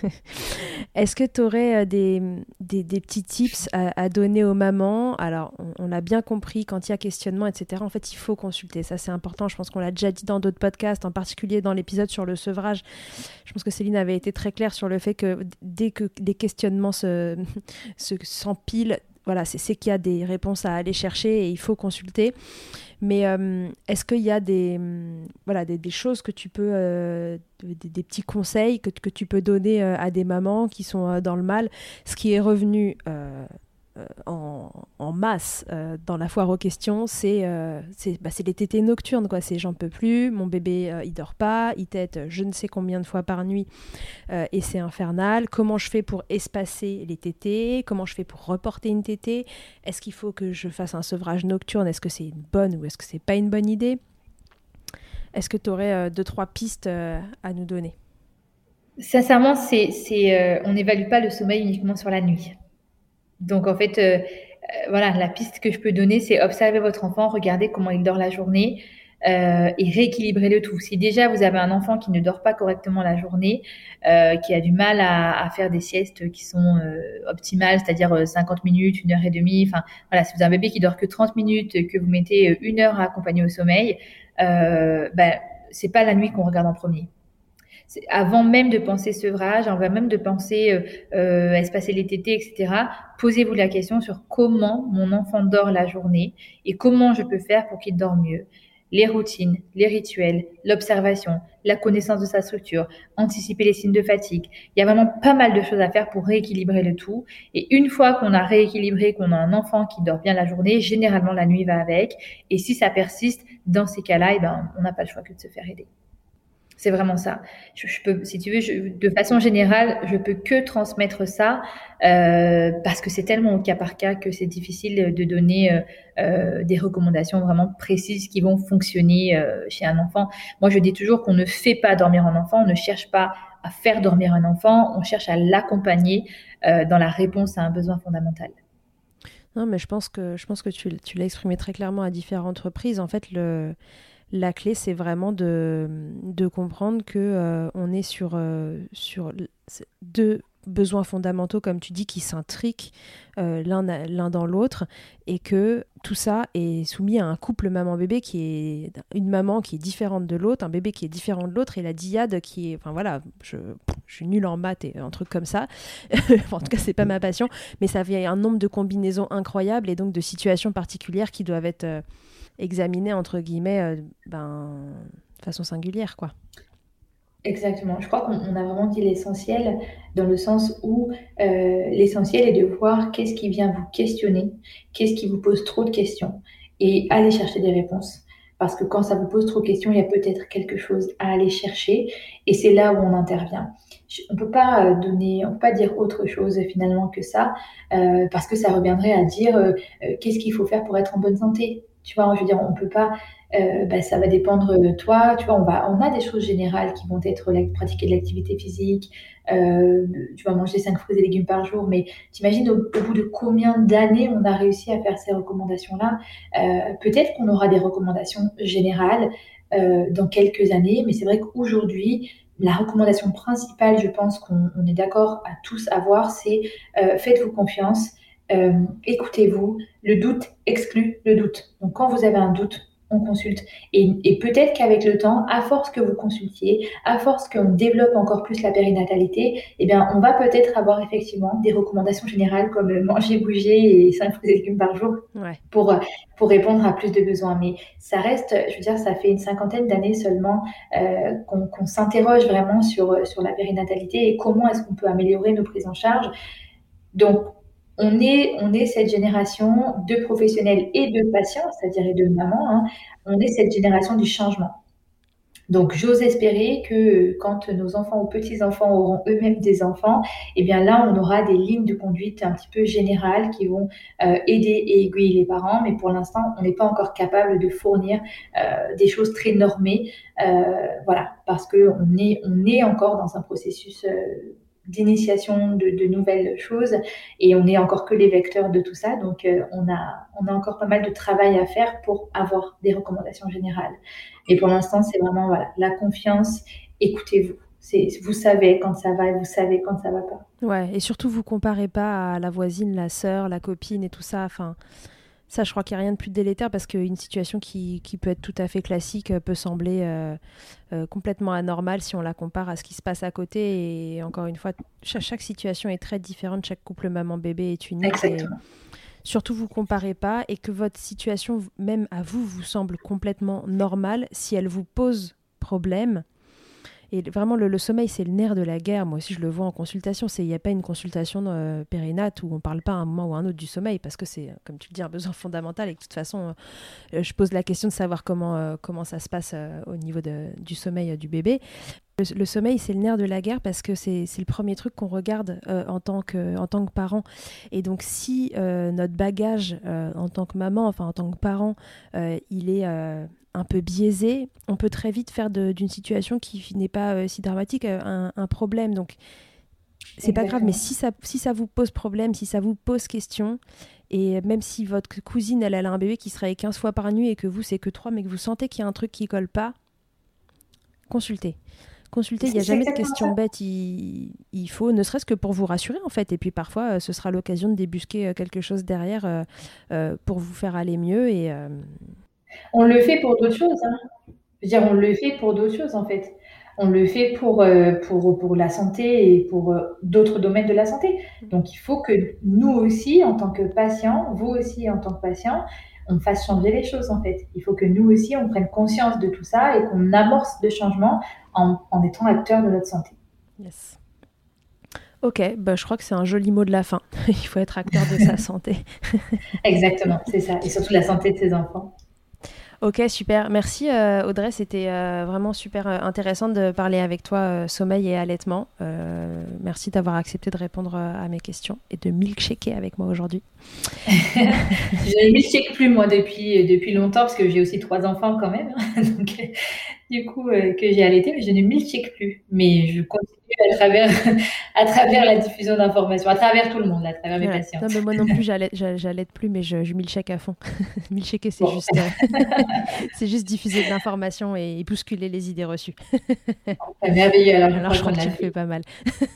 est-ce que tu aurais des, des, des petits tips à, à donner aux mamans? Alors, on, on l'a bien compris, quand il y a questionnement, et cetera, en fait, il faut consulter. Ça, c'est important. Je pense qu'on l'a déjà dit dans d'autres podcasts, en particulier dans l'épisode sur le sevrage. Je pense que Céline avait été très claire sur le fait que dès que des questionnements se, se, s'empilent, voilà, c'est, c'est qu'il y a des réponses à aller chercher et il faut consulter. Mais euh, est-ce qu'il y a des, voilà, des, des choses que tu peux, euh, des, des petits conseils que, que tu peux donner euh, à des mamans qui sont euh, dans le mal? Ce qui est revenu euh, euh, en, en masse euh, dans la foire aux questions, c'est, euh, c'est, bah, c'est les tétées nocturnes, quoi. C'est j'en peux plus, mon bébé euh, il dort pas, il tète je ne sais combien de fois par nuit euh, et c'est infernal. Comment je fais pour espacer les tétées? Comment je fais pour reporter une tétée? Est-ce qu'il faut que je fasse un sevrage nocturne? Est-ce que c'est une bonne ou est-ce que c'est pas une bonne idée? Est-ce que tu aurais euh, deux, trois pistes euh, à nous donner? Sincèrement, c'est, c'est, euh, on n'évalue pas le sommeil uniquement sur la nuit. Donc en fait, euh, euh, voilà, la piste que je peux donner, c'est observer votre enfant, regarder comment il dort la journée euh, et rééquilibrer le tout. Si déjà vous avez un enfant qui ne dort pas correctement la journée, euh, qui a du mal à, à faire des siestes qui sont euh, optimales, c'est-à-dire euh, cinquante minutes, une heure et demie, enfin voilà, si vous avez un bébé qui dort que trente minutes, que vous mettez euh, une heure à accompagner au sommeil, euh, ben, c'est pas la nuit qu'on regarde en premier. C'est- Avant même de penser sevrage, avant même de penser euh, euh, espacer les tétés, et cetera, posez-vous la question sur comment mon enfant dort la journée et comment je peux faire pour qu'il dorme mieux. Les routines, les rituels, l'observation, la connaissance de sa structure, anticiper les signes de fatigue. Il y a vraiment pas mal de choses à faire pour rééquilibrer le tout. Et une fois qu'on a rééquilibré, qu'on a un enfant qui dort bien la journée, généralement la nuit va avec. Et si ça persiste, dans ces cas-là, eh ben, on n'a pas le choix que de se faire aider. C'est vraiment ça. Je, je peux, si tu veux, je, de façon générale, je peux que transmettre ça euh, parce que c'est tellement au cas par cas que c'est difficile de donner euh, euh, des recommandations vraiment précises qui vont fonctionner euh, chez un enfant. Moi, je dis toujours qu'on ne fait pas dormir un enfant, on ne cherche pas à faire dormir un enfant, on cherche à l'accompagner euh, dans la réponse à un besoin fondamental. Non, mais je pense que, je pense que tu, tu l'as exprimé très clairement à différentes reprises. En fait, le, la clé, c'est vraiment de, de comprendre que euh, on est sur, euh, sur deux besoins fondamentaux, comme tu dis, qui s'intriquent euh, l'un, l'un dans l'autre, et que tout ça est soumis à un couple maman-bébé qui est une maman qui est différente de l'autre, un bébé qui est différent de l'autre, et la dyade qui est... Enfin voilà, je, je suis nulle en maths et un truc comme ça. En tout cas, c'est pas ma passion, mais ça fait un nombre de combinaisons incroyables et donc de situations particulières qui doivent être... Euh, examiner entre guillemets euh, ben, de façon singulière quoi. Exactement. Je crois qu'on on a vraiment dit l'essentiel dans le sens où euh, l'essentiel est de voir qu'est-ce qui vient vous questionner, qu'est-ce qui vous pose trop de questions et aller chercher des réponses. Parce que quand ça vous pose trop de questions, il y a peut-être quelque chose à aller chercher et c'est là où on intervient. Je- On peut pas euh, donner, on peut pas dire autre chose finalement que ça euh, parce que ça reviendrait à dire euh, euh, qu'est-ce qu'il faut faire pour être en bonne santé. Tu vois, je veux dire, on peut pas euh, bah, ça va dépendre de toi. Tu vois, on va, on a des choses générales qui vont être la, pratiquer de l'activité physique. Euh, tu vas manger cinq fruits et légumes par jour, mais t'imagines au, au bout de combien d'années on a réussi à faire ces recommandations-là. Euh, peut-être qu'on aura des recommandations générales euh, dans quelques années, mais c'est vrai qu'aujourd'hui, la recommandation principale, je pense qu'on on est d'accord à tous avoir, c'est euh, faites-vous confiance, euh, écoutez-vous, le doute exclut le doute. Donc quand vous avez un doute, on consulte. Et, et peut-être qu'avec le temps, à force que vous consultiez, à force qu'on développe encore plus la périnatalité, eh bien, on va peut-être avoir effectivement des recommandations générales comme manger, bouger et cinq fruits et légumes par jour Ouais. pour, pour répondre à plus de besoins. Mais ça reste, je veux dire, ça fait une cinquantaine d'années seulement euh, qu'on, qu'on s'interroge vraiment sur, sur la périnatalité et comment est-ce qu'on peut améliorer nos prises en charge. Donc, on est, on est cette génération de professionnels et de patients, c'est-à-dire et de mamans, hein, on est cette génération du changement. Donc, j'ose espérer que quand nos enfants ou petits-enfants auront eux-mêmes des enfants, eh bien là, on aura des lignes de conduite un petit peu générales qui vont euh, aider et aiguiller les parents. Mais pour l'instant, on n'est pas encore capable de fournir euh, des choses très normées. Euh, voilà, parce qu'on est, on est encore dans un processus euh, d'initiation de, de nouvelles choses et on n'est encore que les vecteurs de tout ça. Donc, euh, on a, on a encore pas mal de travail à faire pour avoir des recommandations générales. Et pour l'instant, c'est vraiment voilà, la confiance, écoutez-vous. C'est, vous savez quand ça va et vous savez quand ça va pas. Ouais, et surtout vous comparez pas à la voisine, la sœur, la copine et tout ça. Enfin, ça, je crois qu'il n'y a rien de plus délétère parce qu'une situation qui, qui peut être tout à fait classique peut sembler euh, euh, complètement anormale si on la compare à ce qui se passe à côté. Et encore une fois, chaque, chaque situation est très différente, chaque couple maman-bébé est unique. Exactement. Et surtout, vous comparez pas et que votre situation, même à vous, vous semble complètement normale. Si elle vous pose problème, et vraiment, le, le sommeil, c'est le nerf de la guerre. Moi aussi, je le vois en consultation. Il n'y a pas une consultation euh, périnate où on ne parle pas à un moment ou à un autre du sommeil parce que c'est, comme tu le dis, un besoin fondamental. Et que de toute façon, euh, je pose la question de savoir comment, euh, comment ça se passe euh, au niveau de, du sommeil euh, du bébé. Le, le sommeil, c'est le nerf de la guerre parce que c'est, c'est le premier truc qu'on regarde euh, en, tant que, en tant que parent. Et donc, si euh, notre bagage euh, en tant que maman, enfin en tant que parent, euh, il est euh, un peu biaisé, on peut très vite faire de, d'une situation qui n'est pas euh, si dramatique euh, un, un problème. Donc, c'est Exactement. Pas grave, mais si ça, si ça vous pose problème, si ça vous pose question, et même si votre cousine, elle, elle a un bébé qui se réveille quinze fois par nuit et que vous, c'est que trois, mais que vous sentez qu'il y a un truc qui colle pas, consultez. Consultez, il n'y a jamais de questions bêtes, il, il faut, ne serait-ce que pour vous rassurer en fait, et puis parfois, euh, ce sera l'occasion de débusquer euh, quelque chose derrière euh, euh, pour vous faire aller mieux. Et, euh... On le fait pour d'autres choses, hein. Je veux dire, on le fait pour d'autres choses en fait. On le fait pour, euh, pour, pour la santé et pour euh, d'autres domaines de la santé. Donc, il faut que nous aussi, en tant que patients, vous aussi en tant que patients, on fasse changer les choses en fait. Il faut que nous aussi, on prenne conscience de tout ça et qu'on amorce le changement en, en étant acteurs de notre santé. Yes. Ok, bah, je crois que c'est un joli mot de la fin. Il faut être acteur de sa santé. Exactement, c'est ça. Et surtout la santé de ses enfants. Ok, super. Merci euh, Audrey, c'était euh, vraiment super euh, intéressant de parler avec toi euh, sommeil et allaitement. Euh, merci d'avoir accepté de répondre euh, à mes questions et de milkshaker avec moi aujourd'hui. Je ne milkshake plus moi depuis, depuis longtemps parce que j'ai aussi trois enfants quand même. Donc, du coup, euh, que j'ai allaité, mais je ne milkshake plus. Mais je continue à travers, à travers la diffusion d'informations, à travers tout le monde, à travers mes ouais. patients. Non, mais moi non plus, j'allaite, j'allaite plus, mais je, je milkshake à fond. Milkshaker, c'est, bon. juste, euh, c'est juste diffuser de l'information et bousculer les idées reçues. C'est merveilleux. Alors, je, alors, je crois que tu le fais pas mal.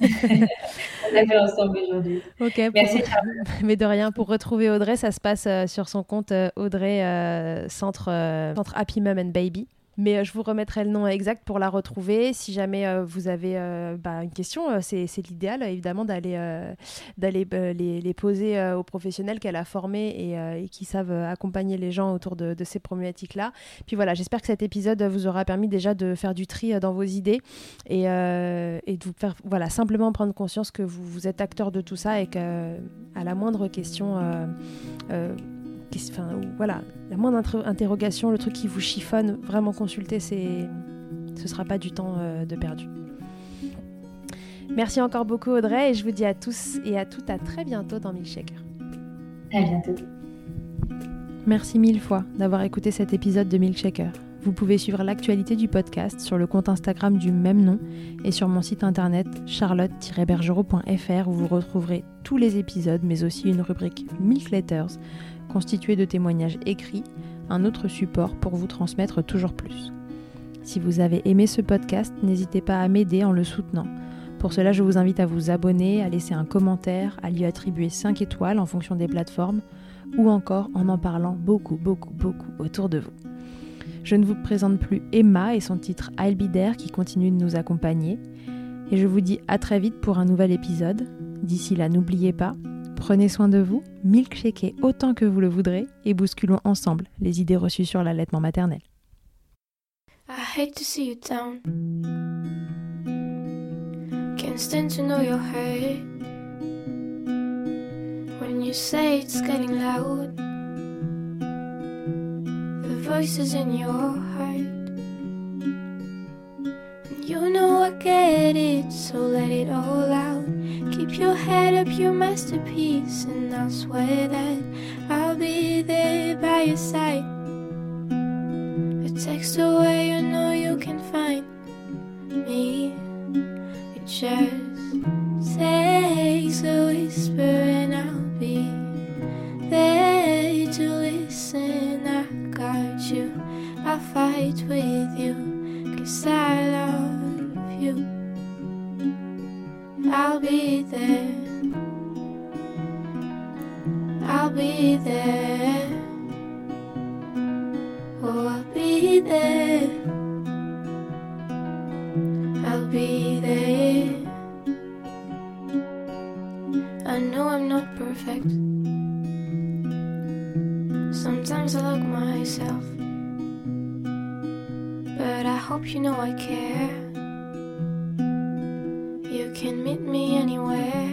On l'a fait ensemble aujourd'hui. Ok, merci. Pour... mais de rien. Pour retrouver Audrey, ça se passe euh, sur son compte euh, Audrey euh, Centre, euh, Centre Happy Mum and Baby. Mais euh, je vous remettrai le nom exact pour la retrouver. Si jamais euh, vous avez euh, bah, une question, euh, c'est, c'est l'idéal, évidemment, d'aller, euh, d'aller euh, les, les poser euh, aux professionnels qu'elle a formés et, euh, et qui savent euh, accompagner les gens autour de, de ces problématiques-là. Puis voilà, j'espère que cet épisode vous aura permis déjà de faire du tri euh, dans vos idées et, euh, et de vous faire voilà, simplement prendre conscience que vous, vous êtes acteur de tout ça et qu'à la moindre question... Euh, euh, Enfin, voilà, la moindre inter- interrogation, le truc qui vous chiffonne, vraiment consulter, c'est... ce ne sera pas du temps euh, de perdu. Merci encore beaucoup Audrey et je vous dis à tous et à toutes à très bientôt dans Milkshaker. À bientôt. Merci mille fois d'avoir écouté cet épisode de Milkshaker. Vous pouvez suivre l'actualité du podcast sur le compte Instagram du même nom et sur mon site internet charlotte tiret bergerot point f r où vous retrouverez tous les épisodes mais aussi une rubrique Milk Letters constituée de témoignages écrits, un autre support pour vous transmettre toujours plus. Si vous avez aimé ce podcast, n'hésitez pas à m'aider en le soutenant. Pour cela, je vous invite à vous abonner, à laisser un commentaire, à lui attribuer cinq étoiles en fonction des plateformes, ou encore en en parlant beaucoup, beaucoup, beaucoup autour de vous. Je ne vous présente plus Emma et son titre I'll Be There qui continue de nous accompagner. Et je vous dis à très vite pour un nouvel épisode. D'ici là, n'oubliez pas, prenez soin de vous, milkshakez autant que vous le voudrez et bousculons ensemble les idées reçues sur l'allaitement maternel. I hate to see you down. Can't stand to know your hurt. When you say it's getting loud, the voices in your heart. You know I get it, so let it all out. Keep your head up, your masterpiece, and I'll swear that I'll be there by your side. A text away, you know you can find me. It just takes a whisper and I'll be there to listen. I got you, I'll fight with you, 'cause I love you. I'll be there, I'll be there, oh I'll be there, I'll be there. I know I'm not perfect, sometimes I look myself, but I hope you know I care. You can meet me anywhere,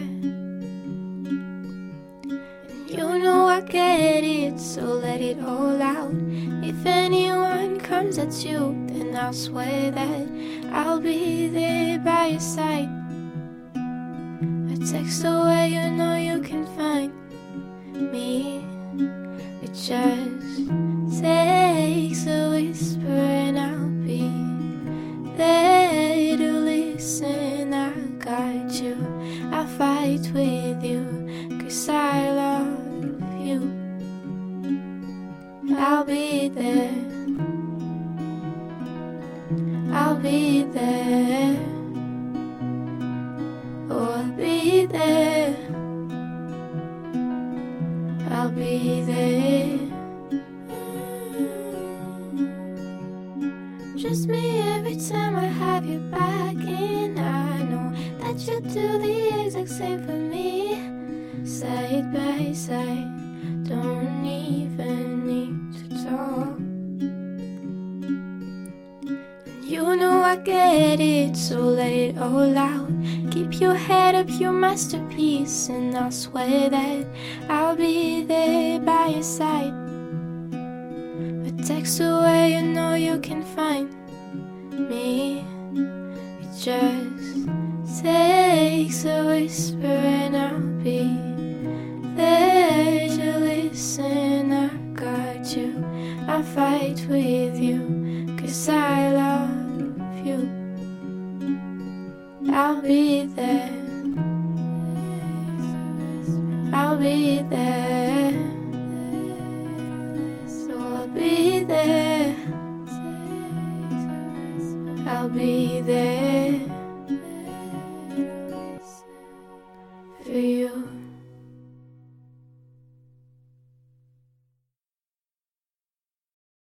and you know I get it, so let it all out. If anyone comes at you, then I'll swear that I'll be there by your side. A text away, you know you can find me. It just takes a whisper and I'll be there to listen. I got you, I'll fight with you, 'cause I love you. I'll be there, I'll be there, oh I'll be there, I'll be there. Trust me every time I have you back, and I know that you do the exact same for me. Side by side, don't even need to talk. And you know I get it, so let it all out. Keep your head up, your masterpiece, and I swear that I'll be there by your side. A text away, you know you can find me. It just takes a whisper and I'll be there to listen. I got you, I'll fight with you, 'cause I love you. I'll be there, I'll be there, so I'll be there, I'll be there.